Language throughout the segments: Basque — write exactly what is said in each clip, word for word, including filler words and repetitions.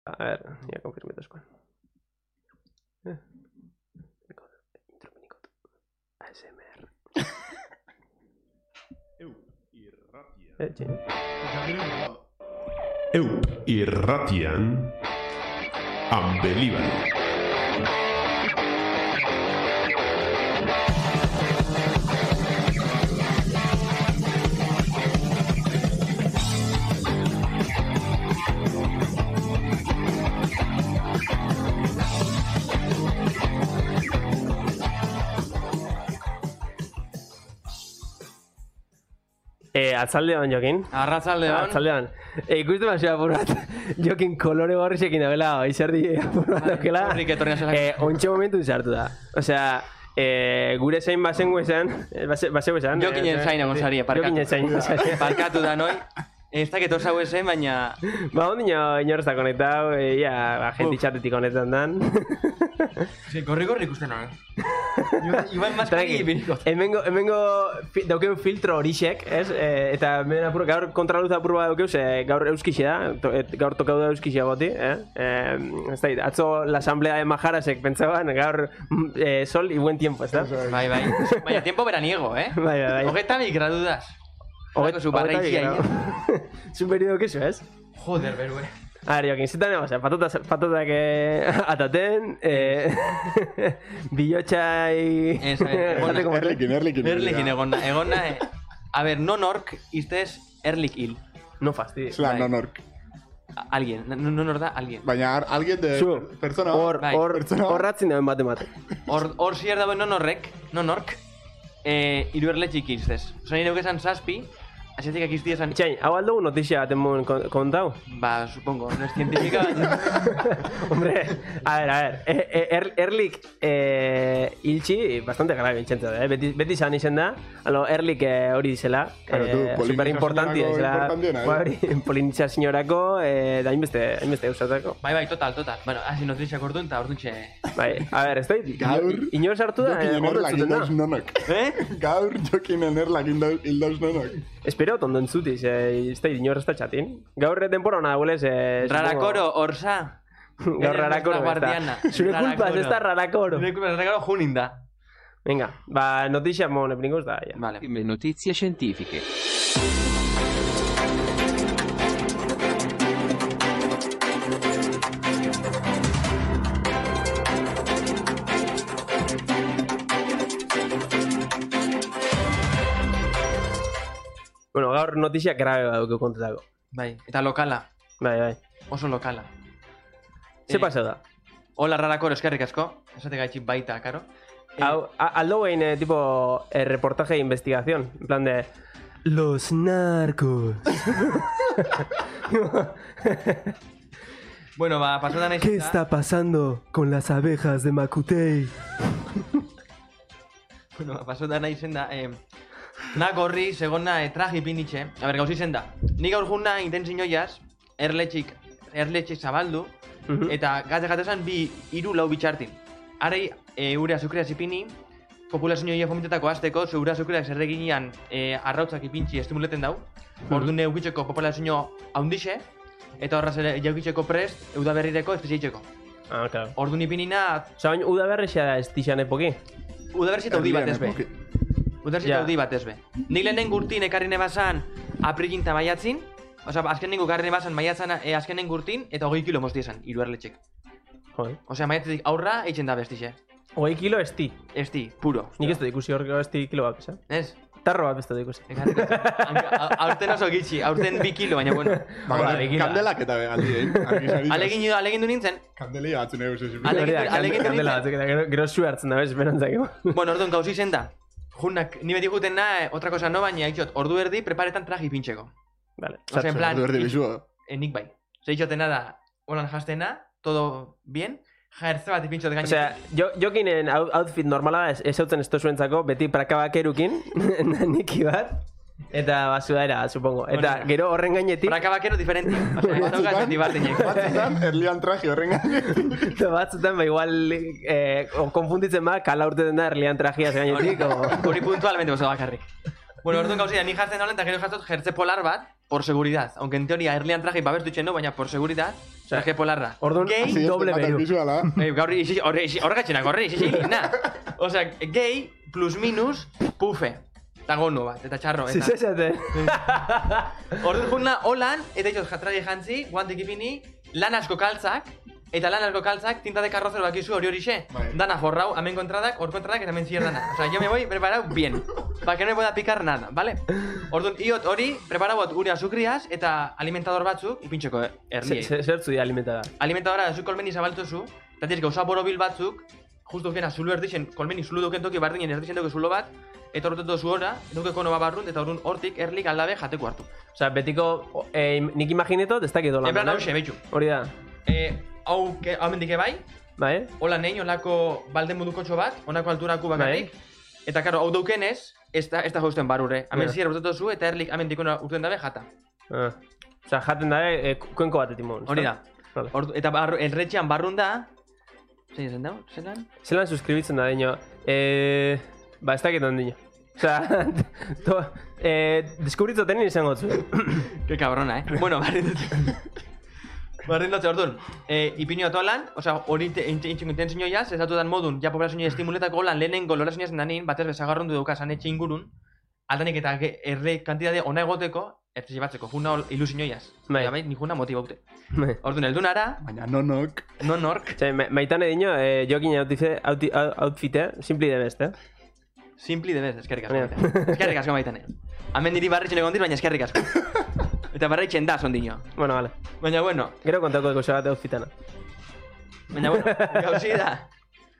A ver, ya confirmeto eskoan. Intro minikot. A S M R. Eu irratia. Eh, txin. Eu irratian Unbelievable. Eh, atzaldean, Jokin. Arratzaldean. Atzaldean. Eh, ikusten basea apur bat, Jokin kolore gorrixekin dabela, izerdi apur bat daukela. Horrik etorri nazela. Eh, ontxe momentu izartu da. Osea, eh, gure zein bazengo esan, baseu esan. Jokinen zain egon zaria, parkatu. Jokinen zain egon zaria. Parkatu da noi. Ez dakit osa ezen, baina... Ba, ondino inor ez da konektau, e, ia, ba, gente itxatetik konektan dan. Sí, gorri gorri ikusten hori. Iban maskari biniko. Hemengo, hemengo fi, daukeu filtro horixek, ez? E, eta hemen apur, gaur kontraluz apur bat daukeu, ze gaur euskixe da, to, et, gaur tokau da euskixe boti, eh? E, ez da, atzo la asamblea de Majarasek pentsaban, gaur e, sol y buen tiempo, ez da? Bai, bai. Baina tiempo veraniego, eh? Bai, bai, bai. Hogeta mi gradudas. Hogeta su barreikia. Es un periodo que eso, ez? Joder, berue. A ver, Jokin, zetan ego, osea, patotas, patotak eh, ataten, eh, bihotxai... Ez, a ver, egona. Erlikin, erlikin. Erlikin egona. Egona, eh, a ver, non ork, iztez erlik hil. No fastidi. Zela, Bai. non ork. Alguien, non non hor da, alguien. Baina ar- alguien de Zu, persona. hor, bai. hor, Pertsona. horratzen dauen bate mate. Hor, hor zier dagoen non horrek, non ork, eh, iru erletxik iztez. Osa nire esan zazpi, asiatik akizti esan... Itxain, hau aldugu notizia baten moen kontau? Ba, supongo, no es científica, baina... Hombre, a ver, a ver, e, e, er, Erlik eh, iltsi bastante grave intxentzat, eh? Beti, beti izan izen da, alo, Erlik eh, hori dizela, Claro, tú, eh, super importanti polinizazioarako dizela, importantiena, eh? ba, hori, polinizazioarako, eh, da inbeste, inbeste eusatako. Bai, bai, total, total. Bueno, hasi notiziak orduan, eta orduan txe... Bai, a ver, ez da, Gaur, inor sartu da, eh, Jokinen hor erlak entzuten da. indauz nonok. Eh? Gaur, Jokinen erlak indauz indauz nonok. Espero tondo entzutiz, eh, ez da, inor ez da txatin. Gaur denpora hona dagoelez, eh, Rarakoro, orsa. Gaur rarakoro, ez Eres nuestra da. guardiana. Zure kulpa, ez da rarakoro. Zure kulpa, rarakoro junin da. Venga, ba, notizia mo nepringoz da, ja. Vale. Notizie scientifiche. Bueno, gaur notizia grabe baduko kontetako. Bai, eta lokala. Bai, bai. Oso lokala. Ze Eh, pasau da? Hola, rarakoro, eskerrik asko. Esate gaitxik baita, karo. Eh, Hau, a- aldo behin, eh, tipo, eh, reportaje de investigación. En plan de... Los narcos. Bueno, ba, paso da nahi ¿Qué está pasando con las abejas de Makutei? Bueno, ba, paso da nahi zen da, eh, na gorri, segona, eh, traji pinitxe. A ber, gauzi zen da. Ni gaur juna intentzio joaz, erletxik, erletxik zabaldu, Mhm. eta gate gatezan bi, iru lau bitxartin. Arei, e, ure azukrea zipini, populazio ia fomentetako azteko, zeure azukreak zerreginean e, arrautzak ipintxi estimuleten dau. Orduan eukitzeko populazio haundixe, eta horraz ere jaukitzeko prest, eudaberrireko ez pizeitzeko. Ah, claro. Orduan ipinina, Osa, bain, udaberrexea da ez tixan epoki. udaberri eta udi bat ez be. Erlian, Udaberri Ja. eta udi bat ez be. Nik lehenen gurtin ekarri nebazan aprilin eta maiatzin, Osa, azken nengo ekarri nebazan maiatzan e, azken nengo gurtin, eta hogei kilo mozti esan, iru erletxek. Joder. Osea, maiatzetik aurra eitzen da bestixe. Hogei kilo esti. Esti, puro. Nik ez dut ikusi hor esti kilo bat, ez? Ez? Tarro bat beste dut ikusi. Ekarriko. Hanka- Aurten oso gitxi, aurten bi kilo, baina bueno. Ba, Joder, ekin da. kandelak eta begaldi, eh? Alegin, alegin du nintzen, Kandeli batzun egus ez. Ale- Hori da, alegin kande- kandela nintzen. batzuk, eta gero, gero zu hartzen da, bez, esperantzak. bueno, orduan gauzi zen da. Junak, ni beti guten na, eh, otra cosa no, baina ikxot, ordu erdi preparetan traji pintxeko. Vale. Osea, en plan, Ordu erdi ik- bizua. eh, nik bai. Zer ikxotena da, holan jastena, todo bien, jaertze bat ipintxot gaine. Osea, jo, jokinen out- outfit normala da ez, ez hautzen ez tozuentzako, beti prakabakerukin, niki bat, eta basudera, supongo. Eta Hori da. gero horren gainetik, Praka bakero diferenti. Osea, ez dauka zati bat inek. Batzutan, erlian traje horren gainetik. eta batzutan, ba, igual, eh, o, konfunditzen ba, kala urteten da erlian trajiaz gainetik, o... Hori puntualmente bosa bakarrik. Bueno, orduan gauzia, ni jartzen nolen, eta gero jartzen jertze polar bat, por seguridad. Aunque en teoria erlian traje babestu itxen du, baina por seguridad, traje polarra. Orduan, Gay, Así es, doble te mata el beru. visual, ¿ah? eh, gaur isi- horre- isi- horregatxenak, horre, isi, na. Osea, gay plus minus pufe. Eta gonu bat, eta txarro, eta... Zizesate. Orduan juna, holan, eta itxoz jatrari jantzi, guantik ipini, lan asko kaltzak, eta lan asko kaltzak, tinta de carrocer bakizu hori horixe. Bai. Dana forrau, hemen kontradak, hor kontradak, eta hemen zier dana. O sea, yo me voy preparado bien, para que no me pueda picar nada, ¿vale? Orduan, iot hori, preparauot ure azukriaz, eta alimentador batzuk, ipintxeko erliei. Zertzu di alimentada. Alimentadora, zu kolmeni zabaltuzu, eta tienes gauza borobil batzuk, justo kena zulu erdixen, kolmeni zulu duken toki bardinen erdixen duke zulo bat, eta horretu zu hora, duke kono bat barrun, eta horren hortik erlik aldabe jateko hartu. Osea, betiko, eh, nik imaginetot, ez dakit holan. En plan, hause, betxu. Hori da. Eh, hau, ke- hau mendike bai, Bai? hola nein, holako balde mudukotxo bat, honako alturaku bakarrik, eta karo, hau daukenez, ez da, ez da jausten barure. Hemen Ja. zier urtetu zu, eta erlik hemen dikona urten dabe jata. Ah. Osea, jaten da, eh, kuenko batetik mon. Hori da. Vale. Ordu, eta barru, erretxean barrun da, zein ezen dau, zelan? Zelan suskribitzen da, dino. Eh, ba, ez dakit ondino. Osea, to, eh, deskubritu tenin izango zu. Ke cabrona, eh? Bueno, barrin dut. Barrin dut, orduan. Eh, ipinio toalan, osea, hori intxingo intenzio jaz, ez datudan modun, ja populazioa estimuletako lan lehenengo lorazioa zen danin, batez bezagarrun du daukasan etxe ingurun, aldanik eta ge- erre kantidade ona egoteko, ez batzeko, juna ol- ilusio jaz. Bai. Ja, bai, ni juna motibaute. Bai. Orduan, eldunara, Baina nonok. non nork, Osea, ma- maitane dino, eh, jokin outfite, outi- out- outfite, simpli de best, eh? simpli de bez, eskerrik asko Ja. baitane. Eskerrik asko baitane. Hemen niri barritzen egon dir, baina eskerrik asko. Eta barritzen da, sondino. Bueno, vale. Baina, bueno, Gero kontako gauza bat outfitana. baina, bueno, gauzi da.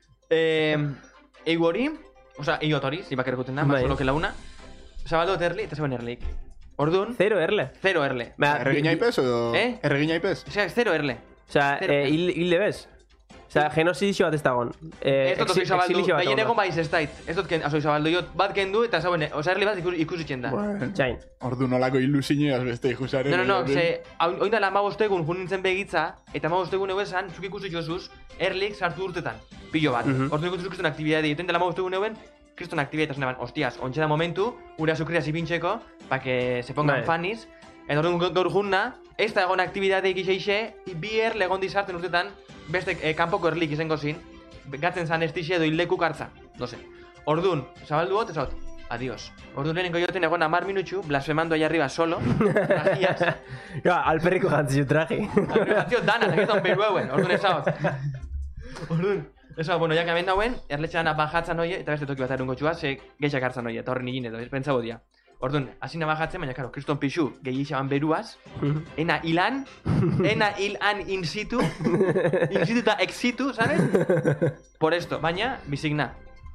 Eh, eigu hori, oza, eigot hori, zi bakar guten da, Bai. más solo que la una. Zabaldo erli, eta zegoen erlik. Orduan, Zero erle. zero erle. Ba, Erregina bi- ipez edo? Eh? Erregina ipez? Osea, zero erle. Osea, Zero. eh, hil, hil debez. Osea, genozidizio bat ez dagon. Eh, Ez dut exi- ozoi zabaldu, exilizio bat behien egon egon da. baiz ez dait. Ez dut ken, azoi zabaldu, jo bat kendu eta zauen, oza, erli bat ikus, ikusitzen da. Bueno, Txain. ordu nolako ilusioaz beste ikusaren. No, no, no, ze, hau- oin dela amabostegun jun nintzen begitza, eta amabostegun egu esan, zuk ikusi jozuz, erlik sartu urtetan, pilo bat. Mhm. Orduan ikusi kriston aktibidade, eta oin dela amabostegun eguen, kriston aktibidade, eta zoneban, hostias, ontxe da momentu, ura azukria zipintxeko, pa que se pongan Bai. fanis, eta orduan gaur- gaur junna, ez da egon aktibidade ikixeixe, bi erle egon dizarten urtetan, beste eh, kanpoko erlik izango zin, gatzen zan estixe edo hildekuk hartza, no se. Orduan, zabaldu hot, ez hot, adiós. Orduan lehenengo joten egon amar minutxu, blasfemando ahí arriba solo, tragias, Ja, alperriko jantzi traje. Agregazio dana, nekizan peru hauen, orduan ez hau. Orduan, ez hau, bueno, jak hemen dauen, erletxean bajatzen hoie, eta beste toki bat erungo txua, ze geixak hartzen hoie, eta horren egin edo, ez pentsabo dia. Orduan, hasina bajatzen, baina, karo, kriston pixu, gehi isaban beruaz, ena hilan, ena hilan in situ, in situ eta ex situ, ¿sabes? Por esto, baina, bizigna,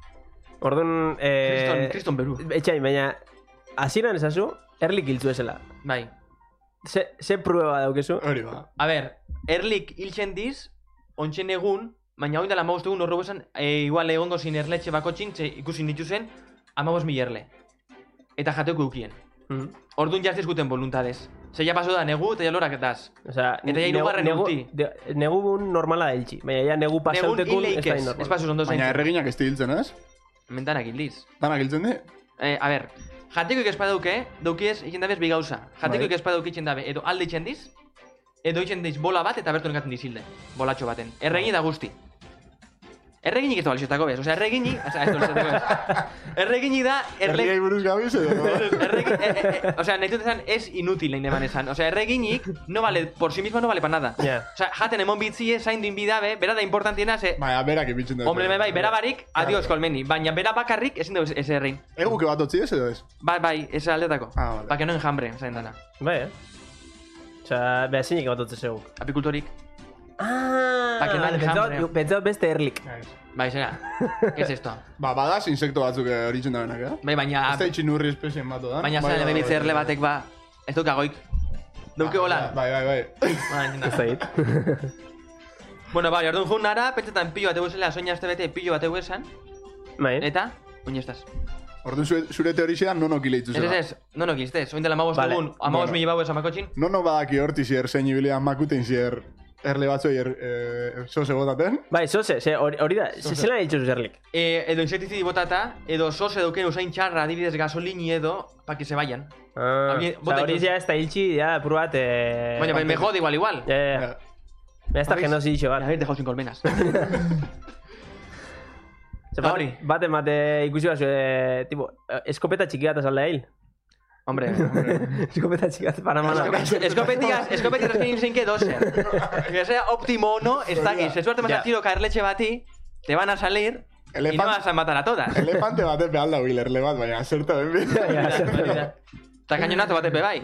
Orduan, kriston, eh... kriston beru. Etxain, baina, hasieran ezazu, erlik hiltzu esela. Bai. Ze, ze prueba daukezu? Hori ba. A ber, erlik hiltzen diz, ontsen egun, baina hori dela amabost egun horro esan, e, igual egongo zin erletxe bako txintze ikusi nituzen, amabost mil erle. Eta jateko eukien. Mhm. Orduan jaztez guten voluntades. Ze ja paso da negu eta ja lorak daz. Osea, Eta ja hirugarren negu, urti. de- negu un normala da hiltzi. Baina ja negu Negun pasautekun ez da hileikez, ez normal. pasuz ondo Baina zaintzen. erreginak ez hiltzen, ez? Mentanak hildiz. Danak hiltzen di? Eh, a ber, jatekoik espadauke, daukiez, itzen dabez bi gauza. Jatekoik Bai. espadauke itzen dabe, edo alde itzen diz, edo itzen diz bola bat eta bertu nekatzen dizilde. Bolatxo baten. Erregini da guzti. Erreginik ez da balixotako bez, osea, erregini, osea, ez da balixotako bez. Erregini da, erle... Erriai buruz gabiz edo? Erregin, eh, eh, eh, o sea, nahi dut esan, es inútil nahi neban esan. O sea, erreginik no vale, por sí mismo no vale para nada. Ja. O sea, jaten emon bitzie, zaindu inbidabe, bera da importantiena, ze... Baina, berak ipintzen dut. Hombre, bai, bera barik, adios kolmeni. Baina bera bakarrik, ezin dugu ez errein. Eguke bat otzi ez edo ez? Bai, bai, ez aldetako. Ah, vale. Pa que no enjambre, zain dana. Bai, eh? Osea, beha zinik batotze zeu. Apikultorik. Ah, Pa que no enjambre. pentsat, pentsat beste erlik. Bai, zera. ¿Qué es esto? Ba, badaz insekto batzuk eh, horitzen da benak, eh? Bai, baina... Ez da itxin urri espezien bat da. Baina zara lebitze erle batek ba... Ez duk agoik. Dauke hola. Bai, bai, bai. Ba, entzunda. Ez da hit. Bueno, bai, orduan jun nara, pentsetan pillo bat eguzela, soña este bete pillo bat eguesan. Bai, Eta, oin estaz. Orduan zure, zure teorixean nonok hile Ez, itzu ez, ez, no no giztez, oin dela amabos Vale. egun, amabos Bueno. mili bau esan makotxin. Nono badaki horti zier zein ibilean makuten zier erle batzoi er, eh, soze botaten. Bai, zoze, ze hori hori da, ze zelan ditzu zerlik. Eh, edo insektizidi botata, edo sos edo ken usain txarra, adibidez gasolini edo, pa que se vayan. Ah, Había- o sea, bota hori dituz. ja ez da hiltzi, ja, prubat, eh... Baina, me jode igual, igual. Ja, ja, ja. Ja, ez da genozi ditxo A bat. ver, dejado sin colmenas. Ze bat, hori. bate mate ikusi bat, eh, tipo, eh, eskopeta txiki bat azalda hil. Hombre, hombre. Eskopeta txiki bat, para mana. Escopetigas, escopetigas que dicen que doser. Que sea óptimo o no, está aquí. Si suerte más Ya. al tiro caer leche bati, te van a salir y no Elefant- vas a matar a todas. Elefante baten behal da Wheeler le bat, baina zerta ben bi. Ja, Mira, zertu. mira. Eta cañonato bate bai.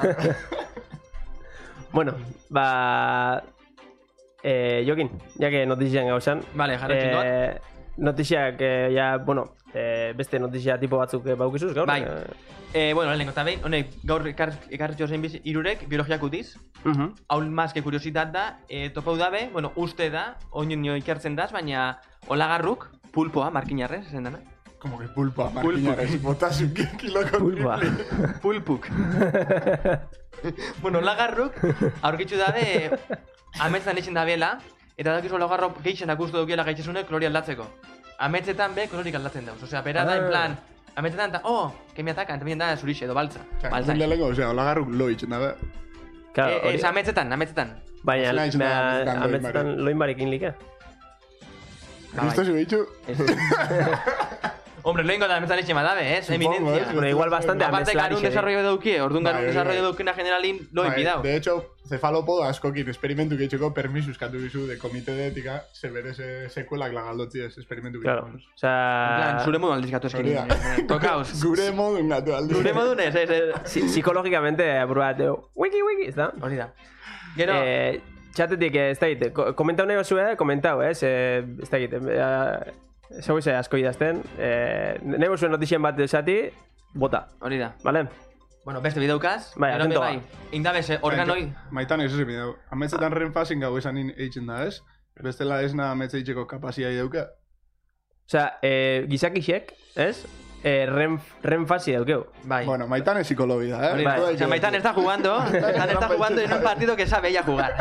Bueno, ba... Eh, Jokin, ya que notizian gauzan. Vale, jarri txingoat. eh, Notiziak, eh, ja, bueno, eh, beste notizia tipo batzuk eh, baukizuz gaur. Bai. Eh, Eh, bueno, lehenengo eta behin, honek gaur ekarritxo zein biz irurek, biologiak utiz. mhm. Haul más que kuriositat da, eh, topau dabe, bueno, uste da, oinio ikertzen daz, baina olagarruk, pulpoa, markinarrez, ezen dana. Como que pulpa, markinarez, botasun kiloko. Pulpa. Pulpuk. Bueno, olagarruk, aurkitzu dabe, ametzan eitzen dabiela, eta dakizu olagarro geixenak uste dukiela gaitxesunek klori aldatzeko. Ametzetan be, klorik aldatzen dauz. Osea, bera da, Ah. en plan, ametzetan eta, oh, que me atacan, también da zurixe edo baltza. Baltza. Lehenko, osea, olagarruk lo itxen dabe. Claro, Eh, hori. Ez ametzetan, ametzetan. Baina, Zela izan da, ametsetan loin ametzetan loin barekin like. Ba, bai. Kristo zu behitxu? Hombre, lehenko da ametzan eitzen badabe, eh? Supongo, Eminencia. eh. Bueno, igual bastante Aparte, ameslari. garun desarrollo daukie, orduan garun Bai, bai, desarrollo bai. daukena generalin lo Bai, impidau. de hecho, cefalopodo askokin esperimentu gehiago permisu eskatu bizu de komite de etika, ze bere se, sekuelak lagaldotzi ez esperimentu Claro, gehiago. o sea... En plan, zure modu aldizkatu eskin. Hori da. Tokaos. Gure modun gatu aldi. Zure modun ez, ez, ez. Si- psikologikamente, apurbat, eh, wiki, wiki, ez da? Hori da. Gero, Eh, txatetik, eh, ez da egite, komentau nahi zuen, komentau, ez? Eh, ez da egite, eh, zeu ze asko idazten. Eh, nahi zuen notizien bat esati, bota, hori da. vale? Bueno, beste bideukaz. Bai, gero atento be bai. Indabese, organoi. Maitan ez ezen bideu. Ametzetan renfazin gau esan eitzen da, ez? Bestela ez na ametze itxeko kapazia ideuka. Osea, eh, gizakixek, ez? Eh, ren, ren fasi daukeu. Bai. Bueno, Maitan es psikologi da, eh? Hori da. bai. O sea, Maitan está jugando, Maitan está jugando en un partido que sabe ella jugar.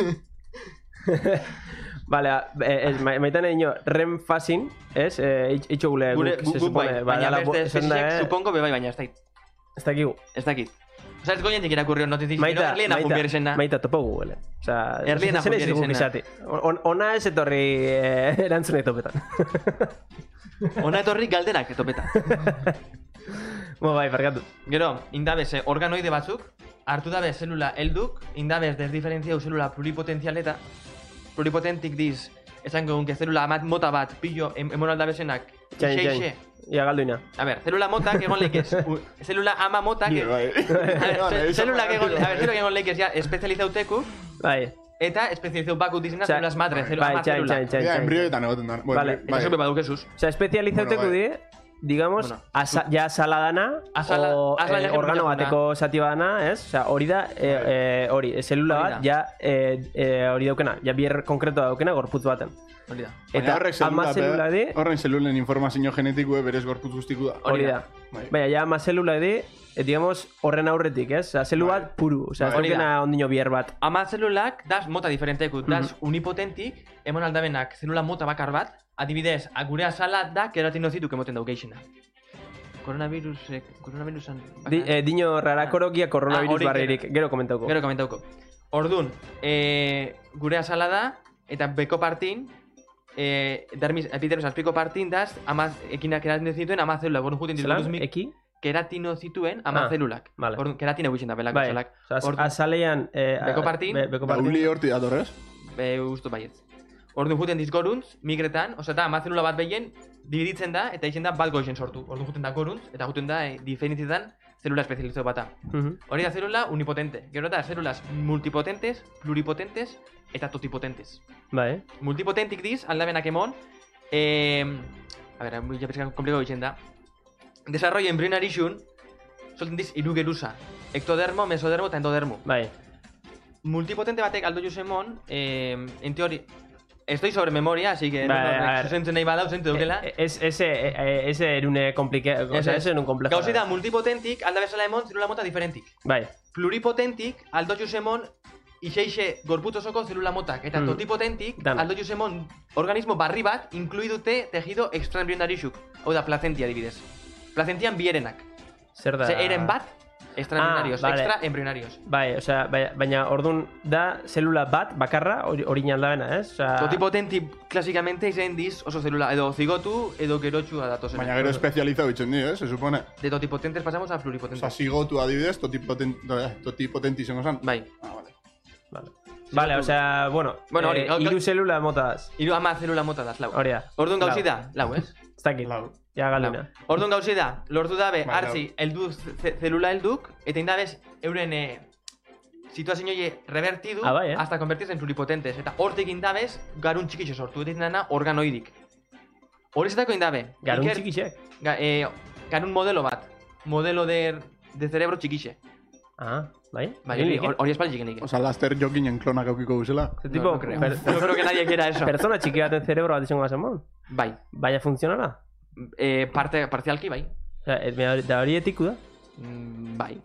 Vale, eh, ez, ma- maitan egin ren fasin, ez? Eh, itxo gule Gure, guk, gu, se gu, bai. supone, Baina dala bo- beste esan da, espezizek, eh, supongo, be bai, baina ez dakit. ez dakigu. Ez dakit. Osa, ez goientik irakurri notizik, Maita, erliena maita, jumbier izena. maita topo Google. Osea, Erliena zen ez jumbier dugu izena. izati. On, ona ez etorri eh, erantzune topetan. Ona etorri galderak etopeta. Bo, bai, barkatu. Gero, indabese organoide batzuk, hartu dabe zelula helduk, indabez desdiferentziau zelula pluripotentzialeta, pluripotentik diz, esan gogun, que zelula amat mota bat, pillo, em emonal dabesenak, Txain, ixe, txain. ixe. Ia galduina. A ver, zelula motak egon leikez, u- zelula ama motak, Bai, bai. a ver, ze- zelulak egon, a ver, zelulak egon leikez ja espezializauteku, Bai. eta espezializau bakut dizena Osea, zelulas madre, zelula bai, ama txain, zelula. txain, txain, Ja, txain. embrioetan egoten da. Bueno, Vale. Eta zube badukezuz. Osea, espezializauteku Bueno, bai. di, digamos, Bueno. asa, ja saladana, Azala- o azala eh, jakin organo jauna. bateko zati badana, ez? Osea, hori da, eh, eh, hori, eh, zelula Hori bat, da. ja, eh, eh, hori daukena, ja bier konkretoa daukena gorputz baten. Hori da. Baina Eta horrek ama zelula, zelula di, horren zelulen informazio genetikue berez gorputz guztiku da. hori da. Bai. Baina, ja, ama zelula di, eh, digamos, horren aurretik, ez? Osea, zelu Bai. bat puru, osea, ez Hori da. daukena ondino bier bat. Ama zelulak das mota diferenteku, Mhm. das unipotentik, emon aldabenak zelula mota bakar bat, adibidez, a- gure azala da keratinozituk emoten dau geixena. Coronavirusek, coronavirusan... Di, eh, dino rarakorokia Ah, koronavirus hori barririk, gero komentauko. Gero komentauko. Ordun, eh, gure azala da, eta beko partin, eh, dermis, epidermis azpiko partin daz, ama, ekinak keratino zituen ama zelulak. Ordun, juten Zelan, dituzuz eki? keratino zituen ama Ah, zelulak. vale. Ordun, keratino guixen da belako Bai, zelak. osea, az- Orduan- azalean... Eh, Beko a- partin? be- Beko Da, partin. uli horti datorrez? Be, usto baietz. Orduan juten diz goruntz, migretan, osea, da, ama zelula bat behien, dividitzen da, eta izen da bat goixen sortu. Orduan juten da goruntz, eta juten da, eh, diferentzietan, zelula espezializatu bata. Mhm. Hori da zelula unipotente. Gero da, zelulas multipotentes, pluripotentes, eta totipotentes. Bai. Multipotentik diz, aldabenak emon, eh, a ver, ja pizka komplikau itzen da. Desarrollo embrionarixun, solten diz, iru geruza. Ektodermo, mesodermo eta endodermo. Bai. Multipotente batek aldo juzemon, eh, en teoria, estoy sobre memoria, así que Bai, no, a no, ver. zuzentzen nahi badau, zentu dukela. Eh, Es, ese, eh, ese erune komplike... O sea, ese erun komplejo. Gauzi da, multipotentik alda bezala emon, zelula mota diferentik. Bai. Pluripotentik aldo juzemon, iseixe gorputz osoko zelula motak. Eta Mm. totipotentik, Dan. aldo juzemon organismo barri bat, incluidute tejido extraembrionarixuk. Hau da, plazentia adibidez. Plazentian bierenak. Zer da? Ze eren bat, extraembrionarios, Ah, vale. extraembrionarios. Bai, osea, bai, baina ordun da zelula bat bakarra hori hori aldabena, ez? Osea, Totipotenti klasikamente izen diz oso zelula, edo zigotu, edo gerotxua datozena. Baina gero espezializatu ditzen dio, eh, se supone. De totipotentes pasamos a Osa, pluripotentes. zigotu adibidez, totipoten, eh, totipotenti izango zen. Bai. Ah, vale. Vale. Vale, osea, bueno, Bueno, hori, eh, gau- hiru zelula mota daz. Hiru ama zelula mota daz, lau. Hori da. Orduan Lau. gauzi da, lau, ez? Ez dakit. Lau. Ja, galina. Lau. Orduan gauzi da, lortu dabe, Bai, hartzi, heldu ze- zelula helduk, eta indabez, euren eh, situazioie revertidu, Ah, bai, eh? hasta convertirse en pluripotentes. Eta hortik indabez, garun txikitxo sortu, eta dana organoidik. Hori zetako indabe. Garun Iker- txikixek. Ga, eh, garun modelo bat. Modelo de, de cerebro txikixe. Ah, bai? Bai, Egin hori, like? hori espaldi txiken Osa, laster jokinen klonak aukiko guzela. Ze No, tipo, no creo. per- No creo que nadie quiera eso. Pertsona txiki baten cerebro bat izango gazen Bai. Baina funtzionala? Eh, parte, parzialki, bai. Osea, ez- mira, da hori etiku da? Mm, bai.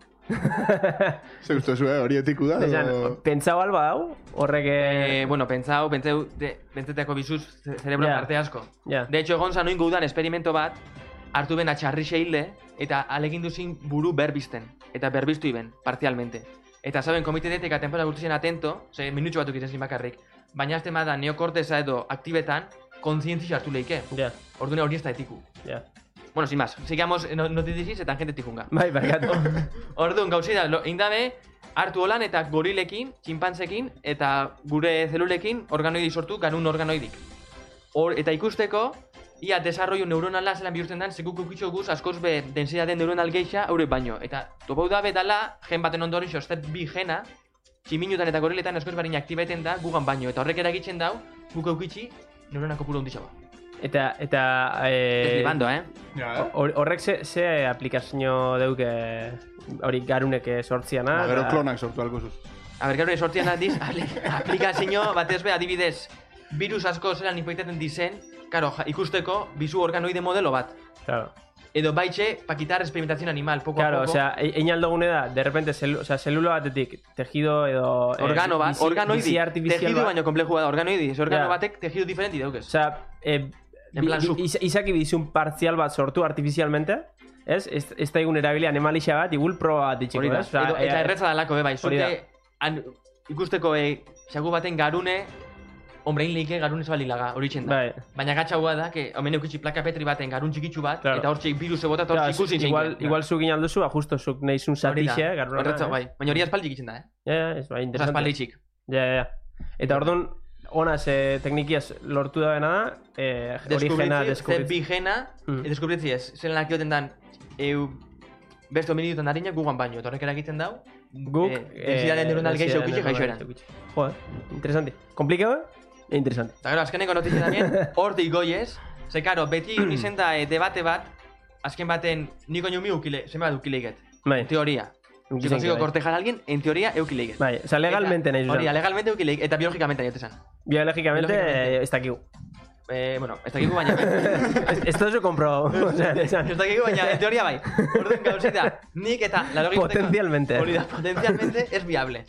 Ze uste zuen, hori etiku da? Esan, edo- pentsau alba hau, horrek... Eh, Eh, bueno, pentsau, pentseu, de, pentsetako bizuz ce- cerebro Ja. parte asko. ja. De hecho, egon zanoin gudan esperimento bat, hartu ben atxarri hilde, eta alegindu zin buru berbizten. Eta berbiztu iben, parzialmente. Eta saben, komitetetik atempola gurtuzien atento, ze minutxo batuk izan zin bakarrik, baina azte da neokorteza edo aktibetan, kontzientzia hartu leike. Ja, Ordune hori ez da etiku. ja. Bueno, sin más, sigamos no, noticisis eta gente tikunga. Bai, barkatu. Orduan, gauzi da, lo- indabe, hartu holan eta gorilekin, txinpantzekin, eta gure zelulekin organoidi sortu, ganun organoidik. Hor, eta ikusteko, ia desarrollo neuronala zelan bihurtzen den, zekuko kitxo guz, askoz be densidade neuronal geixa, haure baino. Eta topau dabe dala, gen baten ondoren xostet bi gena, tximinutan eta goriletan askoz barin aktibaiten da gugan baino. Eta horrek eragitzen dau, guk eukitxi, neurona kopuru ondixaba. Eta, eta... Eh, Deslibando, eh? Ja, eh? hor- Horrek ze, ze aplikazio deuke hori garunek sortziana? Ba, gero eta- klonak sortu alko zuz. A ber, gaur sortzian aldiz, apli- aplikazio batez be adibidez, virus asko zelan infektaten dizen, karo, ja, ikusteko, bizu organoide modelo bat. Claro. Edo baitxe, pakitar experimentazion animal, poko a Claro, poko. osea, e- egin aldogune da, de repente, celu, osea, zelula batetik, tejido edo... eh, Organo bat, bizi- organoidi, bizi artifizial tejido bat. baino komplejua da, organoidi, ze organo Ja. batek tejido diferenti daukez. Osea, eh, En plan, bi- zuk. iz- izaki bizun partzial bat sortu artifizialmente, ez? Ez, ez da egun erabili animalixa bat, igul proba bat ditxiko, Hori da, ez? Osea, edo, eta eh, erretza dalako, be, bai, hori da. zute, an, ikusteko, e, xagu baten garune, hombrein leike garune zabalilaga, hori txenda. Bai. Baina gatxaua da, que omen eukitxi plaka petri baten garun txikitsu bat, Claro. eta hortxe virus bota, eta Claro, hortxe ikusin igual, zeinke. igual zu ginen alduzu, justo zuk nahizun Hori da, satixe, garrona. horretza, eh? bai. Baina hori aspaldi ikitzen da, eh? Ja, ja, ez, bai, Osa, interesante. aspaldi txik. Ja, ja, ja. Eta orduan, honaz, eh, teknikiaz lortu da bena da, eh, origena Ze deskubritzen. bi gena, Mm. mm. deskubritzi ez, zelen akioten dan, eu, beste hominidutan darinak gugan baino, eta horrek eragiten dau, Guk... eh, densidade neuronal gehi zeukitxe gaixo eran. Joder, interesante. Komplikado, e interesante. Eta gero, azkeneko notizia damien, hortik goiez, ze karo, beti izen da eh, debate bat, azken baten, niko nio mi ukile, zema bat ukileiget. Bai, En teoría. Si ukizen consigo bai. cortejar a alguien, en teoría, eukileiget. Bai, oza, legalmente nahi Hori da, zuzen. legalmente eukileiget, eta biologicamente aiote zan. Biologicamente, biologicamente. eh, ez dakigu. Eh, bueno, ez dakigu baina. Ez- Ez da zu comprobado. Osea, esan. Ez dakigu baina, en teoria bai. Orduan gauzita, nik eta larogei urteko- Potencialmente. Hori da, potencialmente es viable.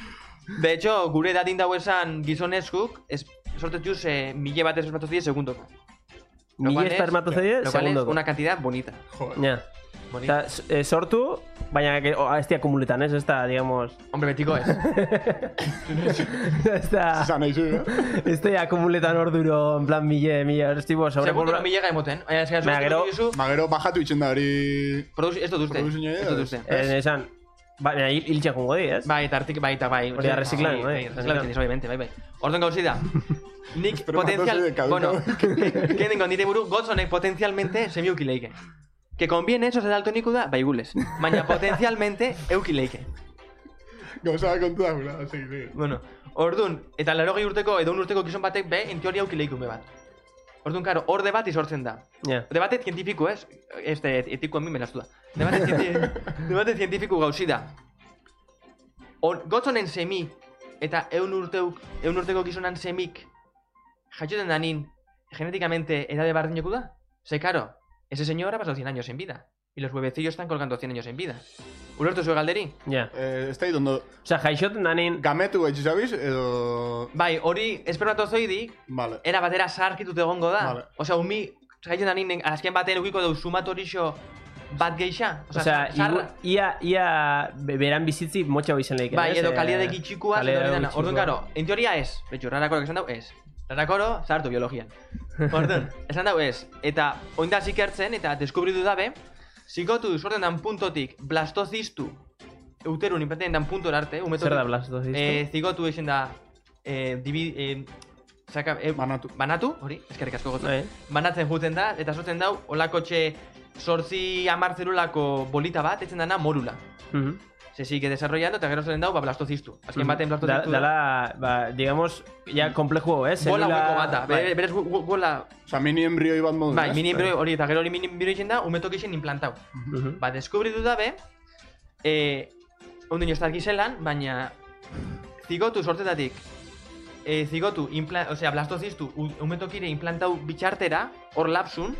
De hecho, gure dadin dau esan gizonezkuk, es, sortetuz eh, mille bat espermatozoide segundoko. Lo Mille cual es- espermatozoide Lo cual es segundoko. una cantidad bonita. Joder. Ja. bonita. Eta, s- eh, sortu, baina que, oh, ez dia kumuletan, ez? Ez da, digamos... Hombre, betiko ez. Ez da... Zan nahi zu, eh? Ez da akumuletan orduro, en plan, mille, mille, ez tipo, sobre... Segundo mi llega emoten. Baina, eska, Baina, gero- duzu, Ba, gero bajatu itxen da hori... produzi, ez dut uste. Produziño Ez edo, dut uste. Eh, esan, baina hil, hiltxe jungo di, ez? Bai, eta artik, bai, eta bai. Hori da, reciclan, Sí, bai, bai, reciclan. reciclan, obviamente, bai, bai. Orduan gauzi da. Nik Espermatozoide potencial... caducado. Bueno, que tengo nire buru, gotzonek potencialmente semiukileike. Que conviene eso, zer altoniku da, baigules. Baina potencialmente eukileike. Gauza kontu da, gura, segi, segi. Bueno, orduan, eta larogei urteko, edo un urteko gizon batek be, en teoria eukileiku be bat. Orduan, karo, hor debat izortzen da. Ja. Debate científico, ez? Este, etiko hemen beraztu da. Debate, cienti debate científico gauzi da. On, gotzonen semik, eta eun, urteuk, eun urteko gizonan semik, jaioten danin, genéticamente edade bardineku da? Ze, karo, ese señor ha pasado cien años en vida. y los huevecillos están colgando cien años en vida. Ulertu zuen galderi? Ja. Eh, ez da ondo... Osea, jaixoten danin... Gametu gaitxu zabiz, edo... Bai, hori espermatozoidi, Vale. era batera sarkitut egongo da. Vale. Osea, umi, gaitzen da ninen, azken baten ukiko dugu sumatorixo bat geixa. Osea, sarra. igu- ia, ia be- beran bizitzi motxa izan lehiken, Bai, ez? edo Eh, kalidade gitxikua, edo kalidade hori dana. Orduan, gitxikua. karo, en teoria ez. Betxu, rarakoro esan dau, ez. Rarakoro, sartu biologian. Orduan, esan dau ez. Eta, oinda zikertzen, eta deskubritu dabe, zikotu sorten dan puntotik blastozistu euterun implantatzen dan puntor arte, umetotik... Zer da blastozistu? Eh, zigotu esen da... Eh, divi... Eh, saka, eh, Banatu. Banatu, hori, eskerrik asko gozu. Bai. Banatzen juten da, eta sortzen dau, olakotxe sortzi hamar zelulako bolita bat, etzen dana morula. Mhm. Se sigue desarrollando, eta gero sortzen dau, ba, blastozistu. Azken Mhm. baten Da, blastozistu da. dala, ba, digamos, ja komplejo, eh? Bola Zelula- hueko bata, bai. Be- berez gu- gu- bola... Osa, mini embrioi bat modu, Bai, ez? mini embrioi hori, eta gero hori mini embrioi zen da, umetok isen implantau. Mhm. Ba, deskubritu dabe, eh, ondino ez darki zelan, baina zigotu sortetatik, eh, zigotu, impla, osea, blastozistu, u- umetokire implantau bitxartera, hor lapsun,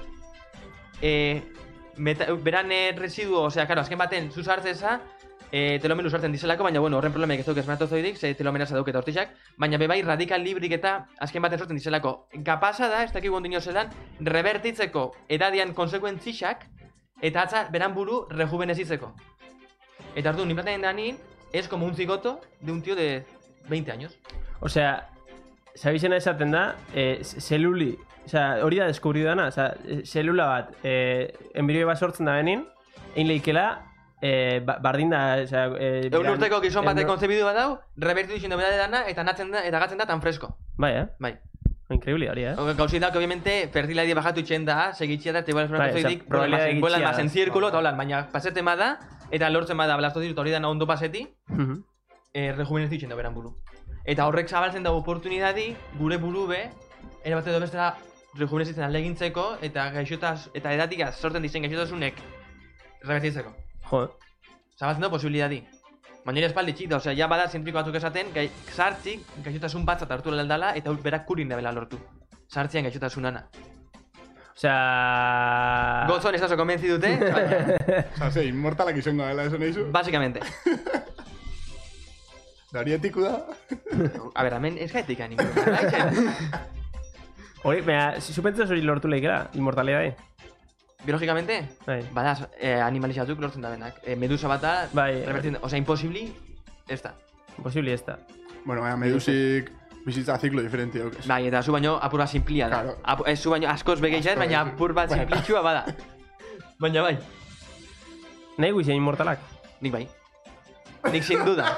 eh, meta, beran eh, residuo, osea, karo, azken baten, zuz hartzeza, eh, telomero sartzen dizelako, baina, bueno, horren problemek ez duk espermatozoidik, ze telomera zaduk eta hortixak, baina bebai radikal librik eta azken baten sortzen dizelako. Kapasa da, ez dakigu ondino zelan, revertitzeko edadian konsekuentzixak, eta atza beran buru rejuvenezitzeko. Eta orduan, implantatzen danin, es como un zigoto de un tío de veinte años. Osea, zabizena esaten da, eh, zeluli, osea, hori da deskubridu dana, osea, eh, zelula bat, eh, embrioi bat sortzen da benin, egin lehikela, eh, ba- bardin da, osea... Eh, Egun urteko gizon batek egun- konzebidu bat dau, revertitu izin dobedade dana, eta natzen da, eta gatzen da tan fresko. Bai, eh? Bai. Increíble hori, eh? Gauzit da, que obviamente, fertilidade bajatu itxen da, segitxia da, tebal espermatozoidik, osea, probabilidade vuelan gitxia más en da. círculo, eta holan, baina paseten bada, eta lortzen bada blastozitu hori dana ondo paseti, Mhm. eh, rejuveneztu itxen da beran buru. Eta horrek zabaltzen dago oportunidadi, gure buru be, ere bat edo bestela rejuvenezitzen alegintzeko, eta gaixotaz, eta edatikaz sorten dizen gaixotasunek revertitzeko. Jo, Zabaltzen dago posibilidadi. Baina ere espaldi txik da, osea, ja bada zientifiko batzuk esaten, gai, sartzik gaixotasun batzat hartu aldala, eta berak kurin da bela lortu. Sartzian gaixotasunana. osea... Gozon ez oso konbentzi dute, baina, Osa, ze, inmortalak izango dela esan eizu. básicamente. Da hori etiku da. A ber, hemen ez gaetik animo. Hori, baina, zu pentsas hori lortu lehikela, inmortalidade? Biologicamente, Bai. bada, eh, animalizatuk lortzen da benak. Eh, medusa bata, Bai. revertitzen, osea, imposibli, ez da. Imposible ez da. Bueno, baina, medusik bizitza ziklo diferenti daukez. Bai, eta zu baino apur bat simplia da. Claro. Apu, ez zu baino askoz begeixa ez, Asko baina begi- apur bat Bueno. simplitsua bada. Baina bai, Nahi guizen inmortalak? nik bai. Nik sin duda.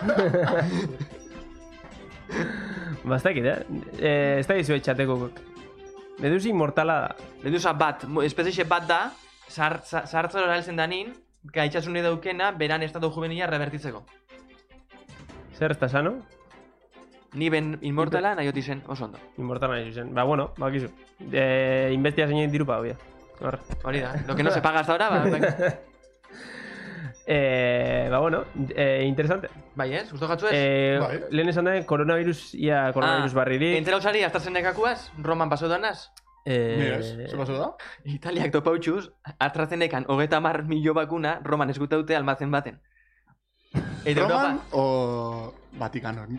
Ba, ez dakit, eh? eh ez da gizu etxateko. Medusi inmortala da. Medusa bat, mo- espezie bat da, sartzero erailtzen danin, gaitxasune daukena, beran estatu juvenila revertitzeko. Zer ez da sano? Ni ben inmortala nahi oti zen, oso ondo. Inmortala nahi zuzen. Ba, bueno, bakizu. Eh, investigazioen dirupa, hau da. Hor. Hori da, lo que no se paga hasta ahora, ba, ba, Eh, ba, bueno, eh, interesante. bai ez, gusto jatzu ez? Eh, Bai. lehen esan da, coronavirus, ia coronavirus barririk. Entzera usari, AstraZenecakuaz, Roman paso danaz, Mira, ez, Eh, ze paso da? Italiak topautxuz, AstraZenecan hogeta mar milio bakuna, Roman eskutaute almazen baten. Eta Roman Europa, o Vatikanon?